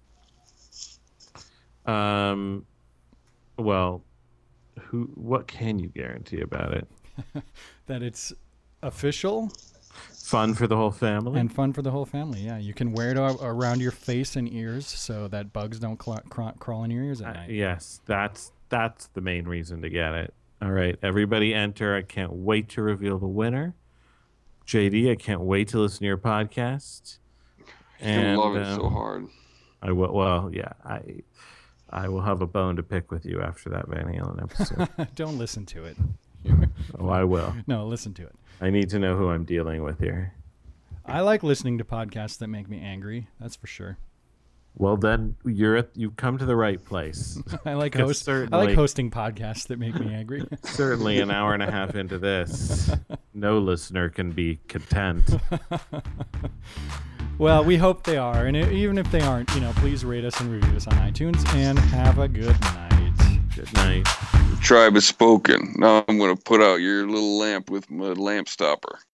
Well, what can you guarantee about it? That it's official. Fun for the whole family. And fun for the whole family, yeah. You can wear it around your face and ears so that bugs don't crawl in your ears at night. Yes, that's the main reason to get it. All right, everybody enter. I can't wait to reveal the winner. JD, I can't wait to listen to your podcast. I love it so hard. I will. Well, yeah, I will have a bone to pick with you after that Van Halen episode. Don't listen to it. Oh, I will. No, listen to it. I need to know who I'm dealing with here. I like listening to podcasts that make me angry. That's for sure. Well, then you've come to the right place. I like hosting podcasts that make me angry. Certainly, an hour and a half into this, no listener can be content. Well, we hope they are, and even if they aren't, please rate us and review us on iTunes. And have a good night. Good night. The tribe has spoken. Now I'm going to put out your little lamp with my lamp stopper.